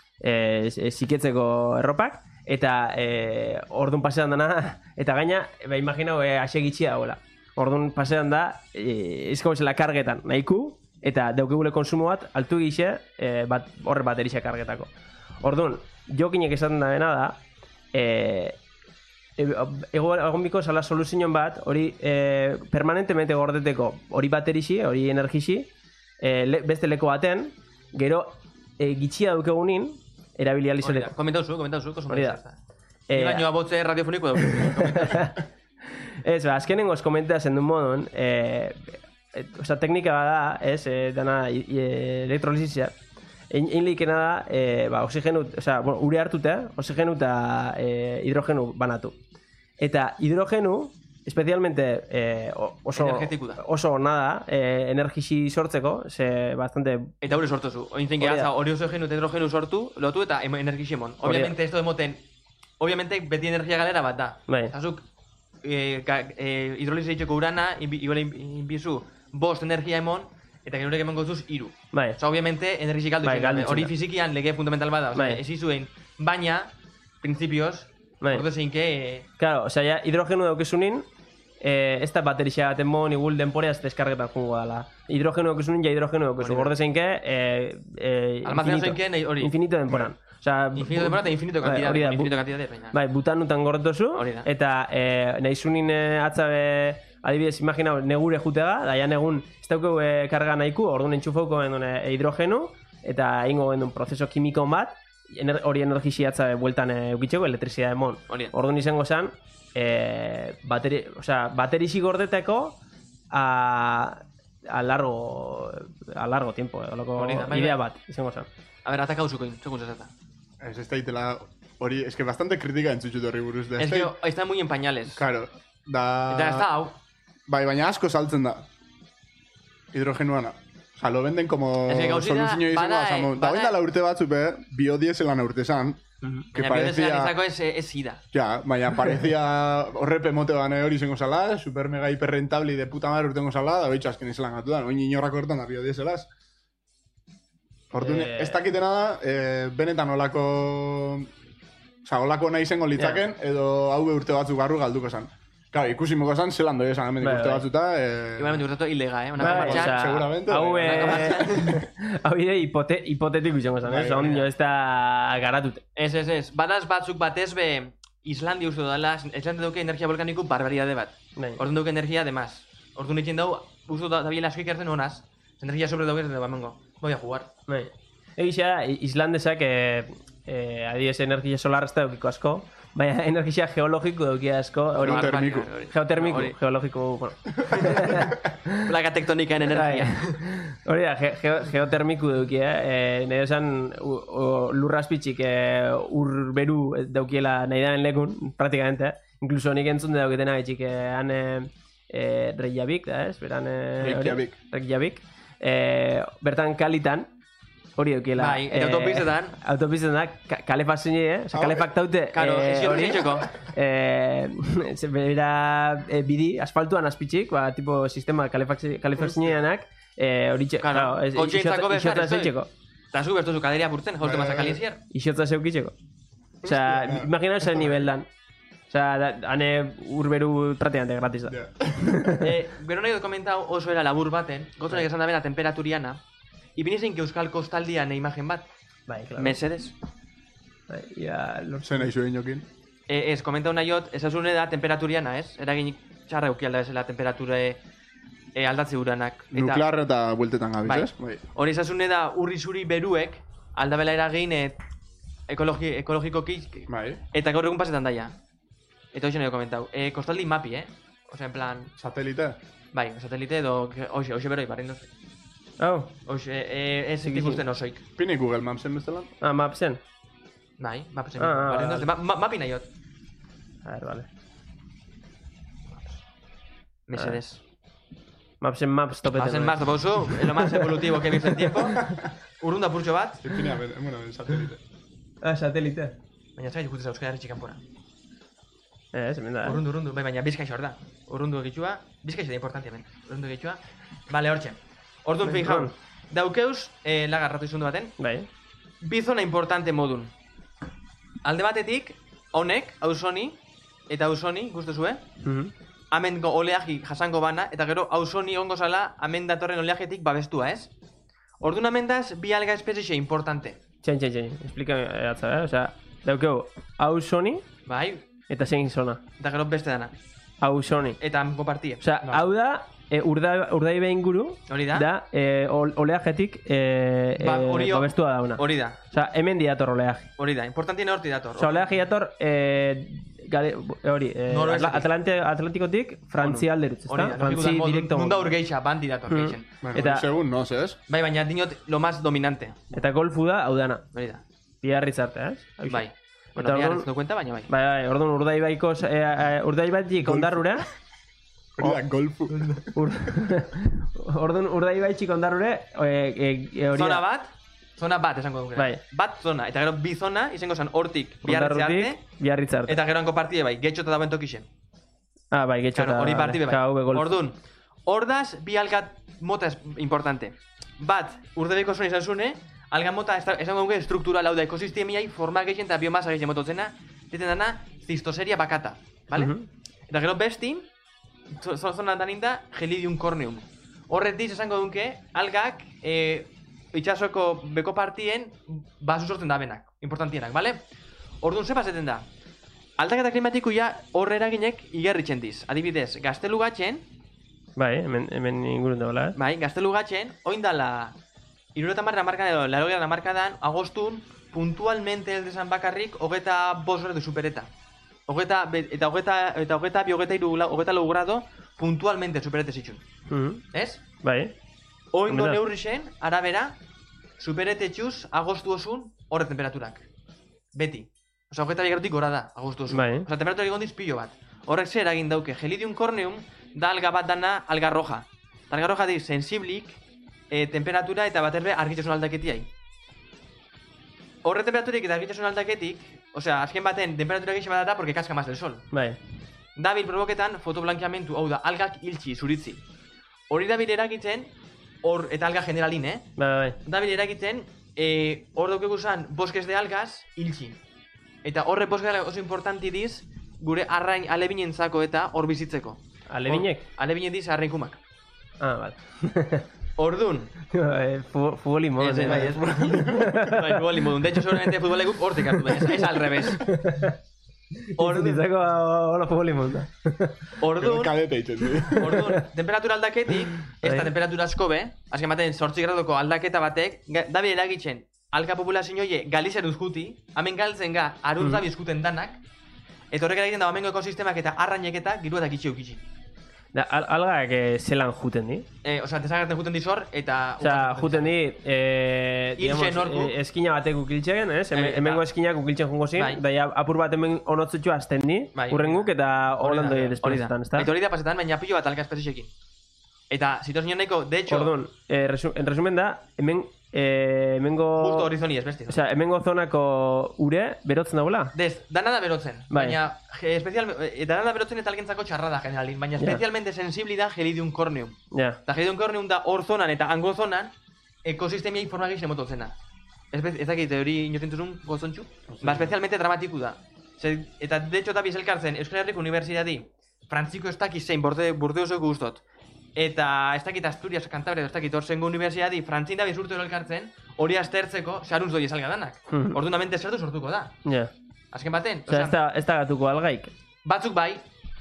eh, eh, ziketzeko erropak, eta eh, orduan pasean dana, eta gaina, ba, imaginau, eh, ase gitxia dagoela. Orduan pasean da, eh, izko bezala kargetan nahiku, eta daukegule konsumo bat, altu gixe, eh, bat, horre baterixa kargetako. Orduan, jokinek esaten da dena da, eh, ego egon biko zala soluzion bat, hori eh, permanentemente gordeteko hori baterixi, hori energixi, eh, le, beste leko baten, gero eh, gitxia daukegunin, erabili Hori da, alizateko. komentauzu, komentauzu, koso Hori da. Ni Eh, baino abotze radiofoniko dugu. Ez, ba, azkenengoz komentea zen duen modun, eh, eh, oza, teknika bada, ez, eh, dana i- i- elektrolizizia. Egin egin leikena da, eh, ba, oxigenu, oza, bueno, ure hartuta, oxigenu eta eh, hidrogenu banatu. Eta hidrogenu, especialmente eh, o- oso, Energetiku da. oso ona da, eh, energisi sortzeko, ze bastante... Eta hori sortuzu. Ointzen Hori da. gehatza, hori oxigenu eta hidrogenu sortu, lotu eta em- energixemon. Obviamente, esto demoten, obviamente, beti energia galera bat da. Bai. Azuk, eh, ga- eh, hidroliza itxeko urana, inbi- igual inbi- inbizu, bost energia emon, eta gero emango zuz iru. Bai, Osa, obviamente, energia galdu Bai, izan galdu da. Hori izan da. fizikian lege fundamental bada. Osa, Bai. ez izuen, baina, principios, Bai. ordu zeinke, eh, claro, osea, ja, hidrogenu daukezunin, eh, ez da baterixa baten mon, igul denporea ez deskargetan jungo dala. Hidrogenu daukezunin, ja hidrogenu daukezu. Hori da. Gorde zeinke, eh, eh, Almacenatu infinito. zeinke, nahi- hori. Infinito denporan. Osea, infinito temporada eta infinito bai, kantidade. hori da, bu- Infinito kantidade, baina. Bai, butanutan gordozu, Hori da. eta eh, nahi zunin eh, atzabe, adibidez, imaginau, negure jutega, da ja negun, ez daukeu eh, karga nahiku, orduan entxufauko gendun eh, hidrogenu, eta ingo gendun prozeso kimiko bat, ener, hori energixi atzabe bueltan eh, eukitzeko, elektrizia emon. Hori da. Orduan izango zen, eh, bateri, osea, baterixi gordeteko a, a largo a largo tiempo, eh, loko Hori da, bai, idea bai. bat izango zen. A ber, ataka usukoin, segun zezata. Ez ez daitela hori, es que bastante kritika entzutxut horri buruz. Da, Es ez que dait- está muy en pañales. Claro, da... Eta ez da hau. Bai, baina asko saltzen da. Hidrogenuana. Osa, lo venden como Es que gauzita, soluzio izango bada, da, eh, Da bada- hoin dala urte batzupe, biodieselan urte zan, que Baina biodiesela parecía... izako ez, ez ida. Ja, baina parecía horrepe mote bane hori zengo zala, super mega hiperrentable de puta madre urtengo zala, da bitxo azken izelan gatu da, oin inorrak hortan da biodieselaz. Orduan, Eh. ez dakitena da, eh, benetan olako... Osa, olako nahi zengo litzaken, edo hau urte batzuk barru galduko zan. Claro, ikusi moko zan, zelan doi esan hemendik Bai, urte bai. batzuta... Eh... Igualmente urtatu ilega, eh? Onako Bai, martxan. osea, seguramente, Hau, bai. eh, hau ide hipote, hipotetiko izango zen, Bai, ez? Ondo bai. ez da garatute. Ez, ez, ez. Badaz batzuk batez be Islandia uste dela, Islandia duke energia volkaniko barbaridade bat. Bai. Orduan duke energia de más. Orduan egin dau, uste da biela asko ikerten honaz. Energia sobre duke ez da bamengo. Voy a jugar. Bai. Egia, islandesak, eh, eh, adiez energia solar ez da eukiko asko, baina energia geologiko eukia asko, hori... Geotermiko. Geotermiko, Hori. geologiko, bueno. Plaka tektonikaen energia. Bai. Hori da, ge ge geotermiku dukia, eh, nire esan u- u- lurraspitxik eh, ur beru daukiela nahi daren lekun, praktikamente, incluso nik entzun da dauketena etxik, eh, han eh, eh, Reykjavik, da ez? Beran, eh, hori? Reykjavik. Reykjavik. Eh, bertan kalitan, hori daukiela. Bai, eta autopistetan. Autopistetan da, ka kalefazioa, eh? Osa, Ah, kalefaktaute. Karo, eh, ez hori. zioteko. Eh, ze bera eh, bidi, asfaltuan azpitxik, ba, tipo sistema kalefazioanak, eh, hori txe, Claro, claro, ez- kotxeentzako bezala, isotza ez doi? zeitzeko. Eta zu bertu zu kaderia burtzen, jaulte Bai, mazak bai, alizier. Isotza zeukitzeko. Osea, Hostia, imagina zen nivel dan. Osea, da- hane urberu praktikamente gratis da. Ja. eh, Bero nahi dut komentau oso era labur baten, gotu nahi esan da bena temperaturiana, ipini zein Euskal Kostaldian imagen bat. Bai, claro. Mesedes. Bai, ja, lortzen. Zen nahi zuen jokin. E, ez, komentau nahi hot, esasune da temperaturiana, ez? Eraginik txarra eukialda bezala temperatura e, e, aldatze uranak. Nuklear eta bueltetan gabiz, Bai. ez? Bai. Hori esasune da urri zuri beruek aldabela eragin e, ekologi, ekologikoki Bai. eta gaur egun pasetan daia. Eta hoxe nahi komentau. E, kostaldi mapi, eh? Osea, en plan, Satelite. bai, satelite edo, hoxe, hoxe beroi, barri induz. Oh, Hoxe, e, ez Zikisi. ikusten osoik. Pini Google Mapsen bestelan? ah, mapsen. Bai, mapi Ah, ah, barri induz. vale. Ma, ma, mapi nahi hot. A ver, vale. Mesedes. Mapsen maps topeten. Hacen más toposo, lo más evolutivo que he visto en tiempo. Urrunda purtxo bat, Pini, bueno, satelite. Ah, satelite. baina zai ikutzen euskara herri txikan pora. Eh, hemen da. eh? Urrundu, urrundu, bai, baina bizkaixo hor da. Urrundu egitxua, bizkaixo da importante hemen. Urrundu egitxua. Bale, hortxe. Orduan Bai, fin jau. bai. Daukeuz, eh, lagarratu izundu baten, Bai. bizona importante modun. Alde batetik, honek, auzoni, eta auzoni, guztuzue, Mhm. amengo oleagi jasango bana, eta gero auzoni ongo zala, amen datorren oleagetik babestua, ez? Orduan amendaz, bi alga espezixe importante. Txain, txain, txain. Explika eh, atza, eh? Osea, daukeu, hau soni Bai, eta zein zona. eta gero beste dana. Hau soni. Eta kompartie. Osea, hau da, e, urda, urdai behin guru, Hori da? da, e, ol- oleajetik e, Ba, e, hori- babestua dauna. Hori da, Osea, hemen diator oleaje. hori da. Importantien horti dator. Osea, oleaje diator, e, gale, hori, e, Noroestetik. Atlante, Atlantikotik, Frantzia alderutz, ezta? Hori da, Frantzi direkto. Nunda urgeixa, bandi dator Mm. geixen. Bueno, Eta- segun, no, ez? Bai, baina dinot lo más dominante. Eta golfu da, hau dana. Hori da. Biarritzarte, eh? Hauxe. Bai. Bueno, Eta bihar orduan- ez du kuenta, baina bai. Bai, bai, orduan urdaibaiko, e, e, urdaibatik ondarrura, Hori da, golfu. ur, orduan urdaibaitxik ondarrura, e, e, e, hori Zona da. bat, zona bat esango dugu. Bai. Bat zona, eta gero bi zona, izango zen hortik biarritze arte, Ondarrutik, Biarritzarte. eta gero hanko partide bai, getxota dauen tokixen. Ah, bai, getxo Claro, hori partide bai. Hau be golf. Orduan, ordaz bi algat mota es importante. Bat, urdebeko zona izan zune, alga mota esta- esango dugu estruktural hau da ekosistemiai forma gehien eta biomasa gehien mototzena, diten dana zistoseria bakata, vale? Mhm. Eta gero bestin, zo- zo- zona daninda Gelidium corneum. Horretiz esango dunke, algak e, itxasoko beko partien basu sortzen da benak, importantienak, vale? Orduan, ze paseten da? Aldaketa klimatiko ja horre eraginek igarritzen diz. Adibidez, gaztelu gatzen, Bai, hemen, hemen ingurun dagoela, eh? bai, gaztelu gatzen, oindala, irureta marra markadan edo, larogera markadan, agostun, puntualmente ez desan bakarrik, hogeta bost gradu supereta. Hogeta, be- eta hogeta, eta hogeta bi, hogeta iru, lau- hogeta lau grado, puntualmente superete zitxun. Mhm. Ez? Bai. Oindo Hombre da. neurri zen, arabera, superete txuz, agostu osun, horre temperaturak. Beti. Osa, hogeta bi gradutik gora da, agostu osun. Bai. Osa, temperatura egondiz pilo bat. Horrek zer egin dauke, Gelidium corneum, da alga bat dana alga roja. Ta alga roja di, sensiblik, e, temperatura eta bat erbe argitzasun aldaketiai. horre temperaturik eta argitasun aldaketik, osea, azken baten temperatura gehiago bat da porque kaska más del sol. Bai. Dabil provoketan fotoblankeamentu, hau da, algak hiltzi, zuritzi. Hori dabil eragitzen, hor, eta alga generalin, eh? Bai, bai. Dabil eragitzen, eh, hor daukegu zan, bosques de algas, hiltzi. Eta horre bosques de algas oso importanti diz, gure arrain alebinentzako eta hor bizitzeko. Alebinek? Alebinen diz arrainkumak. Ah, bai. Ordun. Futbolin modun. Ez, bai, ez. Bai, futbolin modun. De hecho, seguramente futbolekuk hortik hartu da, ez al revés. Orduan. Ditzako hola futbolin modun. Orduan. Kadete itzen, du. Orduan, temperatura aldaketik, ez da temperatura asko be, azken baten zortzi gradoko aldaketa batek, dabi eragitzen, alka populazioie galizer uzkuti, hamen galtzen ga, aruz dabi uzkuten danak, eta horrek eragiten da amengo ekosistemak eta arrainek eta giru eta kitxi eukitxi. Da, al algak eh, zelan juten di? Eh, Osa, desagerten juten dizor, eta... Osea, juten di, eh, Hiltzen norku. eh, eskina batek ukiltzen, ez? Hemen, Eh, hemengo eta- eskinak ukiltzen jongo zin, Bai. da ja, apur bat hemen onotzutxu azten ni, Bai. urrenguk eta Hori da, holando hori da. desprezetan, ez da? Eta hori da pasetan, baina pilo bat alka espeziekin. Eta, zitoz nion nahiko, de hecho, Orduan, eh, resu en resumen da, hemen, eh, hemengo... justo horizoni ez besti. Osea, hemengo zonako ure berotzen daula? Dez, dana da berotzen, Bai. baina je, especial, eh, dana da berotzen eta algentzako txarra da generalin, baina Ja. especialmente sensibli da gelidium corneum. Ja. Eta gelidium corneum da hor zonan eta hango zonan ekosistemiai forma gehi mototzena. Ez, ez dakit, hori inozintuzun gozontxu? Ba, especialmente dramatiku da. Zer, eta de hecho da bizelkartzen Euskal Herriko Unibertsitati Frantziko ez dakit zein borde, bordeozeko guztot. Eta ez dakit Asturias, Cantabria, ez dakit orzengo unibertsiadi frantzin da bizurtu elkartzen, hori aztertzeko saruntz doi esalga danak. Mhm. Ordunamente zertu sortuko da. Ja. Azken baten, Osea, ez da, ez da gatuko algaik. batzuk bai,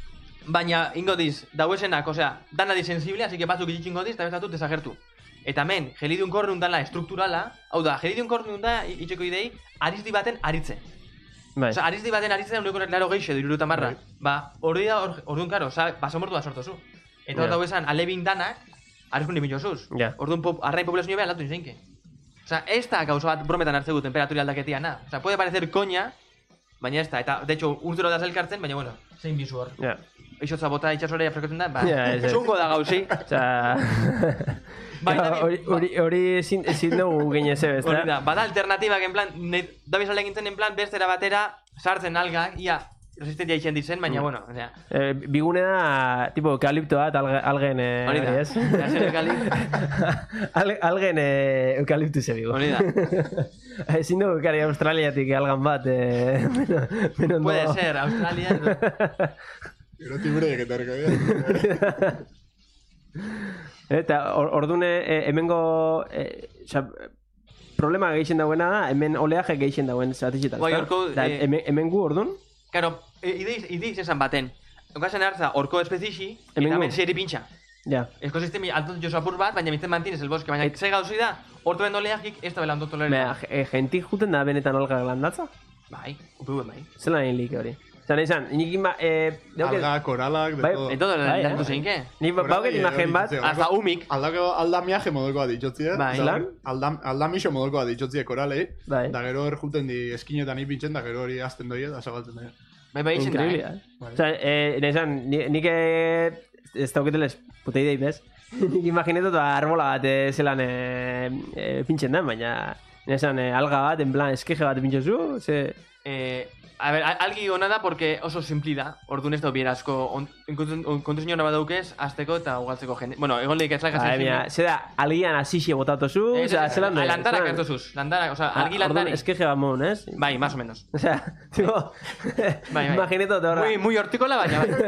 baina ingo diz, dauesenak, osea, dana di sensible, así que batzuk itxingo diz, eta bezatut desagertu. Eta hemen, gelidium corneum dala estrukturala, hau da, gelidium corneum da, itxeko idei, arizdi baten aritze. Bai. Osea, arizdi baten aritzen da uneko laro geixe, diruruta marra. Bai. Ba, hori da, or- orduan, karo, oza, basamortu da sortozu. Eta hor Ja. dago esan, alebin danak, arrizkun nipintxosuz. Ja. Orduan, pop, arrain populazio behar aldatu nizeinke. Osea, ez da gauza bat brometan hartzegu temperaturi aldaketiana. Osea, puede parecer coña, baina ez da. Eta, de hecho, urtero da zelkartzen, baina, bueno, zein bizu hor. Ja. Eixotza bota itxasorea frekotzen da, ba, Ja, ez, ez. txungo da gauzi. Osea... Baina, Ja, hori, hori, hori ezin ezin dugu ginez ez, Hori da, ezta? bada alternatibak en plan, da bizalde egintzen en plan, bestera batera, sartzen algak, ia, resistentzia itxen ditzen, baina, bueno, osea, Eh, bigune da, tipo, eukaliptoa eta alge, algen, eh, hori da, hori ez? ja, zer ekali, Al, algen eh, eukaliptuse bigu. hori da. Ezin dugu ekari Australiatik algan bat, eh, menon, menon Puede ser, Australia, edo- Gero tibureiek eta errekabia. Eta or, ordune eh, hemengo eh, oza, problema gehixen dauena da, hemen oleaje gehixen dauen zatixetan. Bai, horko, Da, eh, hemen, hemen gu ordun, Karo, ideiz, ideiz esan baten, Eukazen hartza, orko espezixi, eta Hemengo. hemen seri pintxa. ja. Ekosistemi altut josu apur bat, baina mintzen mantinez el bosque, baina ze gauzi da, orto ben oleagik ez da bela ondo tolera. Mea, eh, gentik juten da benetan alga landatza? Bai, upuen bai. Zelan egin like hori? Zan izan, nik ima... Eh, dauke- Alga, koralak, de Bai, todo. Eto da, Bai, lantu eh. zeinke. Nik ba- bauket imagen bat, Bai, Hasta umik. Aldako aldamiaje modukoa ditxotzie. Bai. Zelan? Aldam, aldamixo modukoa ditxotzie koralei. Bai. Da gero hor juten di eskinetan ipintzen, da gero hori azten doi eta zagaltzen doi. Bai, bai, izen da, Increíble, eh? eh? Bai. Osa, eh, nezan, ni- nik eh, ez dauketeles puta idei bez. Nik imaginetot arbola bat eh, zelan eh, eh, pintxen da, baina nezan eh, alga bat, en plan eskeje bat pintxozu, ze... Eh, a ver, al- algi ona da porque oso simpli da. Orduan ez da biera asko kontuzio hona badaukez, azteko eta ugaltzeko jende. Bueno, egon lehik ez laika Ai, mira, ze da, algian asixe botatozu, Eh, osea, zelan da. Landarak zelan- hartuzuz, landarak, oza, Ah, argi orduan landari. eskeje bat mon, ez? Bai, más o menos. Osea, tipo, bai. imaginetot horra. Muy, muy hortikola, baina bai.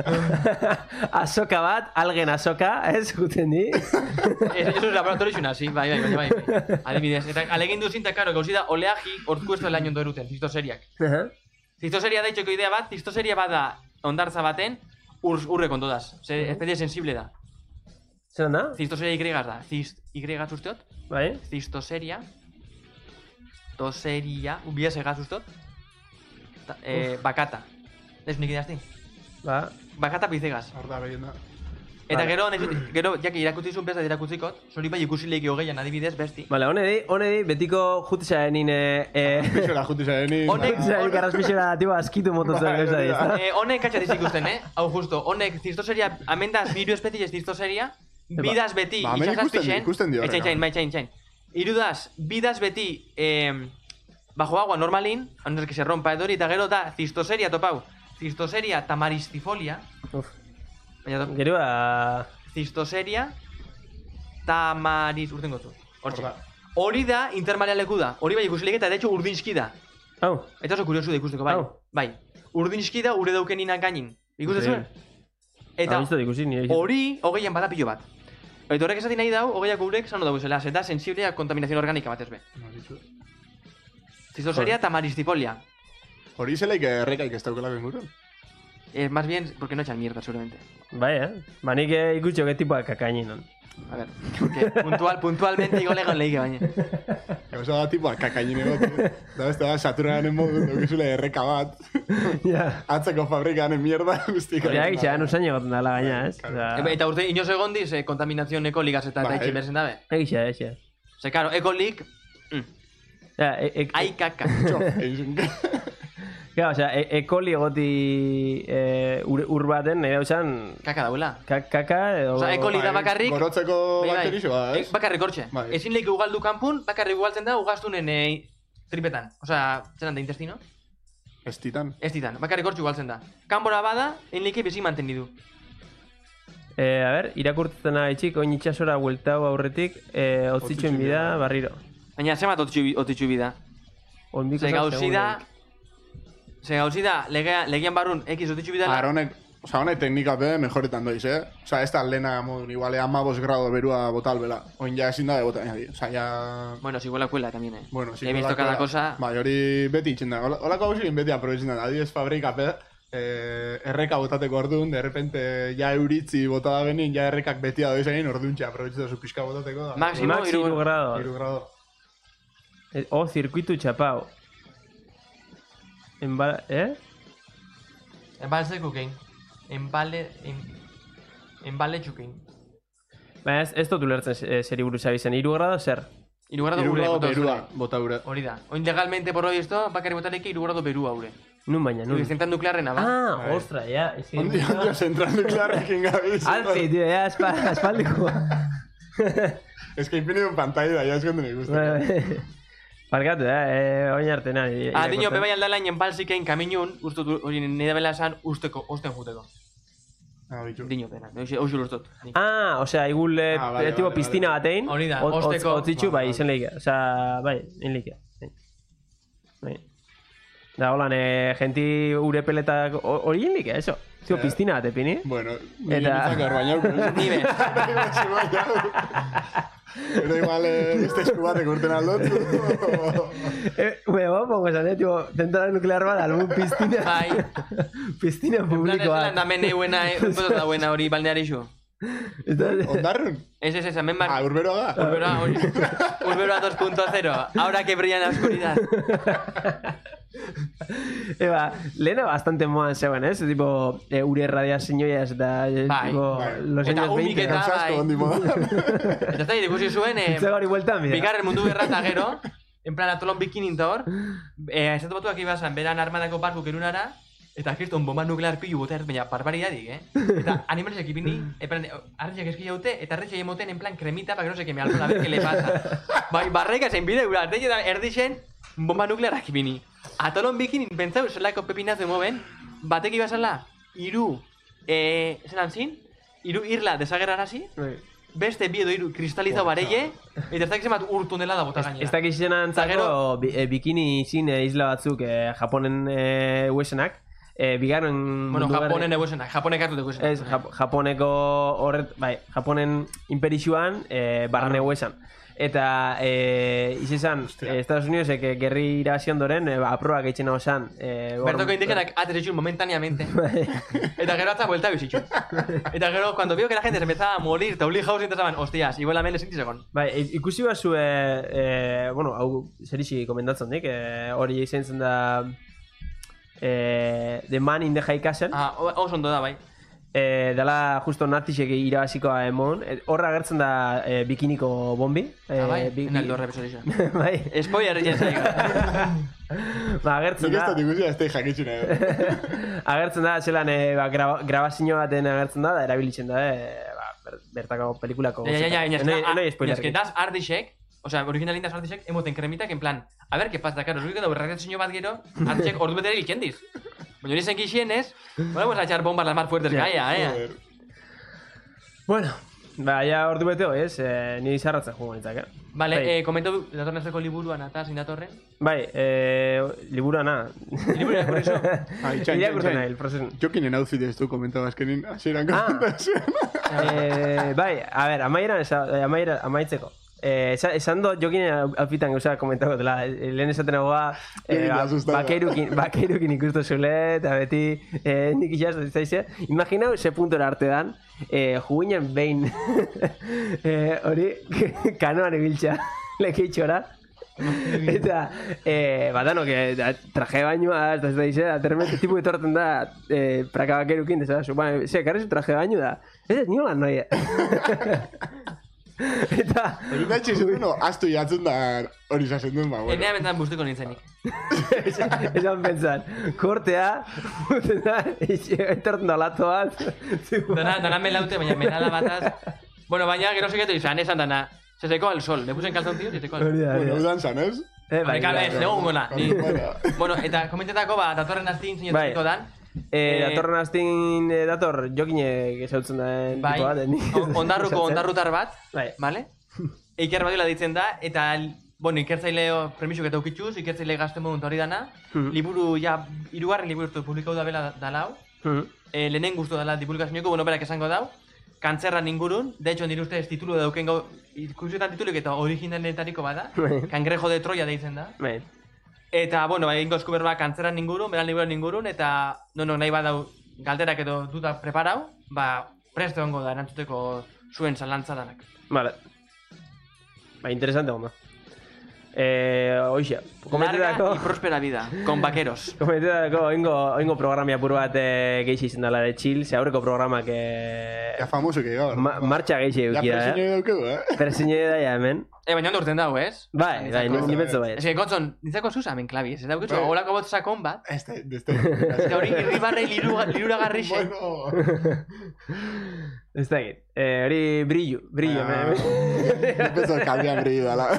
Azoka bat, algen azoka, ez, guten di. Ez ez laboratorixuna, sí, bai, bai, baina bai. bai. Adibidez, eta alegin duzin, eta karo, gauzi da, oleagi orku ez duela ondo eruten, zistoseriak. Aha. Zistoseriak da itxeko idea bat, zistoseria bada ondartza baten, ur, urre kontodaz. Ze, especie sensible da. Zelan da? Zistoseria Y da. Zist, Y usteot? Bai? Zistoseria. Toseria. Ubia segaz usteot? Ta, eh, bakata. Ez nik idazti? Ba, Bakata pizegaz. Hor da gehien da. Eta Vale. gero, nez- gero, jaki irakutzizun bezat irakutzikot, zori bai ikusi lehiki hogeian adibidez besti. Vale, hone di, hone di, betiko jutizaren nine... Eh, Pixora jutu zarenin. Honek- jutizaren karraspixera, tipo, askitu mototzen Bai, gauza di, hori da. ezta? Eh, honek katxa ikusten, eh? Hau justo, honek zistoseria, amendaz biru espezies zistoseria, bidaz beti Ba, hemen ikusten di- itxasazpixen, ikusten di horrela. etxain, txain, bai, txain, txain. Irudaz, bidaz beti, eh, bajo agua normalin, a no ser que se rompa edori, eta gero da cistoseria topau. Cistoseria tamaristifolia. Uf. Baina top. Gero ba... Cistoseria tamariz... Urten gotu. Hortxe. Horda. Hori da intermalia leku da. Hori bai ikusilik eta de hecho urdinski da. Hau. Eta oso kuriosu da ikusteko, bai. Au. Bai. Urdinski da ure daukeninak gainin. Ikusten zuen? Eta Hau, izte ikusi, nire hori hogeian bada pilo bat. Eta horrek esati nahi dau, hogeiak urek sano dago zela, zeta sensiblea kontaminazion organika batez be. Cistoseria tamaristifolia. Hori zelaik errekaik ez daukelako ingurun. Eh, más bien porque no echan mierda, seguramente. Bai, eh? Ba, nik ikutxo que tipo kakainan. A ver, porque puntual, puntualmente igual egon lehike baina. Gauza da tipo kakainin egote. Da beste da, Saturnaren modu, dukizule erreka bat. Ja. Atzeko fabrikanen mierda guztik. Horiak itxean usain egoten dala gaina, ez? E, Eta urte, inoz egon diz, eh, kontaminazioan ekoligaz eta Bai. eta itxin berzen dabe. Egixa, egixa. Ze, karo, ekolik, mm, Ja, e, e, ai kaka. Txo, egin. Claro, o sea, e, ekoli egoti e, ur, ur baten, nahi dauzan, Kaka dauela. kaka edo... Osa, ekoli da bakarrik... Gorotzeko Bai, bai. bakterixo da, Eh, ez? Bakarrik hortxe. Bai. Ezin lehik ugaldu kanpun, bakarrik ugaltzen da ugaztunen eh, tripetan. Osa, zelan da, intestino? Ez titan. Ez ditan, bakarrik hortxe ugaltzen da. Kanbora bada, egin lehike bezi mantenni du. Eh, a ver, irakurtzen agaitxik, oin itxasora bueltau aurretik, eh, otzitxuen Otzitxuen bida, bida. barriro. Baina, zemat otitxu, otitxu bida. Onbiko Ze zau gauzi da... segundo. Ze gauzi da, legea, legean barrun, X otitxu bidala. Ara honek, oza, honek teknika be mejoretan doiz, eh? Oza, ez da lehena modun, iguale amabos grado berua botal bela. Oin ja ezin da de botan, oza, ja... Bueno, si huela cuela también, eh. Bueno, sí, He visto cada cosa... Bai, hori beti itxen da. Hola- Holako hausin beti aprobetzen da. Adiez fabrikape, eh, erreka botateko orduan, de repente ja euritzi botada benin, ja errekak beti da doiz egin orduntxe aprobetzen da zu pixka botateko. Da. Máximo, Maxi hiru- hiru grado. Iru grado. Eh, O, zirkuitu txapau. Enbala, eh? Enbalzeko kein. Enbale... En... Enbale txukein. Baina ez, ez dut ulertzen eh, zeri buruz abizen. Iru grado zer? Hiru grado Iru gure, grado bota berua, zure. bota ure. Hori da. Oin legalmente por hoy esto, bakarri botaleke hiru grado berua ure. Nun baina, nun. Zentan nuklearrena, ba? Ah, Bai. ostra, ja. Ez que- Ondi, ondi, zentral nuklearrekin gabiz. Alfi, tío, ja, espa, espaldiko. Ez que infinitun pantalla da, ja ez gonden ikusten. Parkatu, eh, eh, oin arte nahi. Ah, diño, bebai aldalain enbalzikein kaminun, uste hori nire bela esan usteko, osten juteko. Ah, bitxu. Diño pena, hoxe ustot. Ah, osea, igul, eh, Ah, vale, tipo vale, piztina vale. batein. Hori da, ot- otz- osteko- Otzitxu, Vale, bai, vale. izen lehike. Osea, bai, in lehike. Bai. Bai. Da, holan, eh, genti ure peletak ho- hori in lehike, eso. Tio, Eh. piztina bat epini. Bueno, Eta- nire nintzak erbainau. Ni be. Pero igual, eh, beste esku batek urten aldot. Eh, me va, pongo esan, eh, tipo, zentrala nuklear bat, algun piztina. Bai. Piztina En plan, ez publiko lan bat. da mene buena, eh, unpetot da buena hori balneari xo. Ondarrun? Ez, ez, ez, hemen bar... Ah, urberoa da. Urbera, hori. Urbera dos punto cero. Ahora que brilla en la oscuridad. Eba, lehena bastante moan zegoen, ez? Tipo, eh, ure radiazioaz da, eh, Bai, tipo, bai. los Eta años umik veinte. eta- Gauzasko bai. ondi modan. Eta ez da, ikusi zuen, eh, Itzega hori bueltan, mira. bigarren mundu gerra eta gero, en plan, atolon bikinin eta hor, eh, estatu batuak ibazan, beran armadako barku kerunara, eta kriston bomba nuklear pilu botea, baina barbariadik, eh? Eta animalesek ipini, en plan, arretxak eski jaute, eta arretxak emoten, en plan, kremita, para que no se queme algo, a ver qué le pasa. Bai, barreka zein bide, gura, artetxe da, erdixen, bomba nuklearak ipini. Atolon bikinin, pentsau, zelako pepinazo moben, batek ibazala, iru, eh, zelan zin, iru irla desagerrarazi, Bai. beste bi edo hiru kristalizau bareie, eta ez dakiz bat urtunela da bota gainera. Ez dakizena antzako gero- bi- eh, bikini izin eh, isla batzuk eh, Japonen eh, uesenak. Eh, bigarren Bueno, mundu gerra- Japonen eguesenak, Japonek hartu dugu Ez, Jap Japoneko horret, bai, Japonen imperixuan eh, barne uesan. Eta eh, izizan, Hostia. eh, Estados Unidosek eh, gerri irabazi ondoren, eh, ba, aprobak eitzen hau zan. Eh, gor- Bertoko indigenak atrezitxun momentaneamente. Bai. Eta gero atza vuelta bizitxun. Eta gero, cuando vio que la gente se empezaba a morir, tauli jausin, eta zaban, hostias, igual hemen ezin segon. Bai, i- ikusi bazu, eh, eh, bueno, hau zerixi komendatzen dik, eh, hori izan zen da eh, The Man in the High Castle. Ah, oso ondo da, bai. Eh, dela justo nazisek irabazikoa emon. Eh, Horra agertzen da eh, bikiniko bombi. Eh, Ah, bai, bi- en el dorre episodio. bai. Spoiler egin zaiga. Ba, agertzen Nik ez Ah. da. dut ikusi, ez da jakitzun edo. Agertzen da, zelan eh, ba, graba, grabazio baten agertzen da, da erabilitzen da, eh, ba, ber- bertako pelikulako. Ja, ja, ja, Enoi- enoi ja, spoilerrik. das ardixek, osea, originalin da sartizek, emoten kremitak, en plan, a ver, ¿qué pasa? Claro, zuik da berradiazio bat gero, hartzek ordu betera hilkendiz. Baina hori zen kixienez, vamos a echar bombas las más fuertes que haya, eh? Bueno, ba, ja ordu bete hoi, ez? Eh, ni zarratzen jugo nintzak, eh? Vale, Bai. eh, komentu datorren azteko liburuan eta zein datorren. Bai, eh, liburua na. Liburua irakurri zu? Ai, txain, Irakurtzen txain, nahi, txain. el prozesu. Jokinen outfit ez du komentaba azkenin, hasieran Ah. komentatzen. eh, bai, a ber, amaieran, esa, eh, amaiera, amaitzeko. Eh, esan, esan dut jokinen alfitan gauza komentako dela, eh, lehen esaten nagoa, eh, Jokinen asustaba. bakeirukin, bakeirukin ikustu zule, eta beti, eh, nik isaz, zaizia. Imaginau, ze puntora arte dan, eh, juginen behin, eh, hori, kanoan ibiltza, lekeitxora. Eta, eh, batano, que da, traje bañoa, ez da, ez da, izan, aterremente tipu etorten da, eh, praka bakerukin, ez da, zu, bueno, ze, karrezu traje baño da, ez ez niola noia. Eta, Hori da txizen duen, astu jatzen da hori zazen duen, ba, bueno. Enea bentan bustiko nintzenik. esan, esan pentsan, kortea, uten da, etorten da lato bat, Dana, dana melaute, baina menala bataz. Bueno, baina gero seketu izan, esan dana. Se secó al sol, le puse en calzoncillos y se secó al sol. hori da, hori Bueno, da. udan zan, ez? Eh, bai, Honek abez, bai, negun gona. Ni... Bueno. Bueno, eta komentetako, ba, datorren aztin Bai. zinetuko dan. Eh, datorren astin eh, dator jokine esautzen da Bai, tipo bat, eh, nik ez on- ondarruko esatzen. ondarrutar bat, Bai. vale? Iker badila ditzen da, eta, bueno, ikertzaile premisuk eta ukitxuz, ikertzaile gazten modun hori dana, Mhm. liburu, ja, irugarren liburu publikau da bela dalau, Mhm. eh, lehenen guztu dela divulgazioeko, bueno, berak esango dau, kantzerran ingurun, de hecho, nire ustez titulu dauken gau, ikusietan tituluk eta originanetariko bada, Bai. Cangrejo de Troya deitzen da. Bai. Eta, bueno, bai, ingo eskuber bat kantzerran ingurun, beran liburuan ingurun, eta, no, no, nahi badau galderak edo duta preparau, ba, preste hongo da erantzuteko zuen zalantza danak. Vale. Ba, interesante ondo. Eh, oixa, Larga y komentetako, próspera vida, con vaqueros. komentetako, oingo, oingo programia apur bat eh, geixi izan dela de chill, ze aurreko programak eh, Ja famoso que gaur. ma, martxa geixi Ja eukida, presiño eh? daukegu, eh? Presine da ja hemen. Eh, baina ondo urten dau, ez? Bai, bai, ni, ni betzo bai. Ez que, kontzon, nintzako zuz amen klabi, ez dauketzu, Bai. holako bot sakon bat, Este, este. eta hori irribarrei liruragarrixe. Bueno. Ez da egin. Eh, hori brillo, brillo. Ah, me- Empezó a cambiar brillo dala.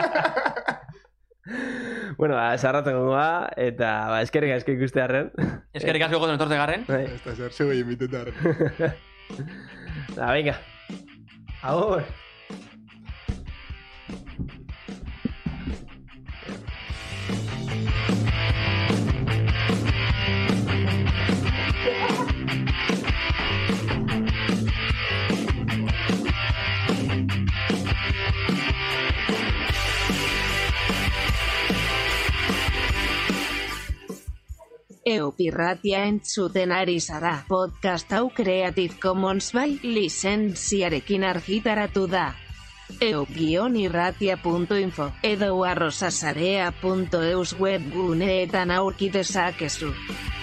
bueno, ba, sarratzen gongoa, eta ba, eskerrik asko ikustearren. Eskerrik asko goten etorte garren. Bai. Esta ser, se voy a invitar. Da, venga. Agur. Eupirratia entzuten ari zara. Podcast hau Creative Commons by lizentziarekin argitaratu da. eu-irratia punto info edo arrosasarea punto eus webguneetan aurki dezakezu.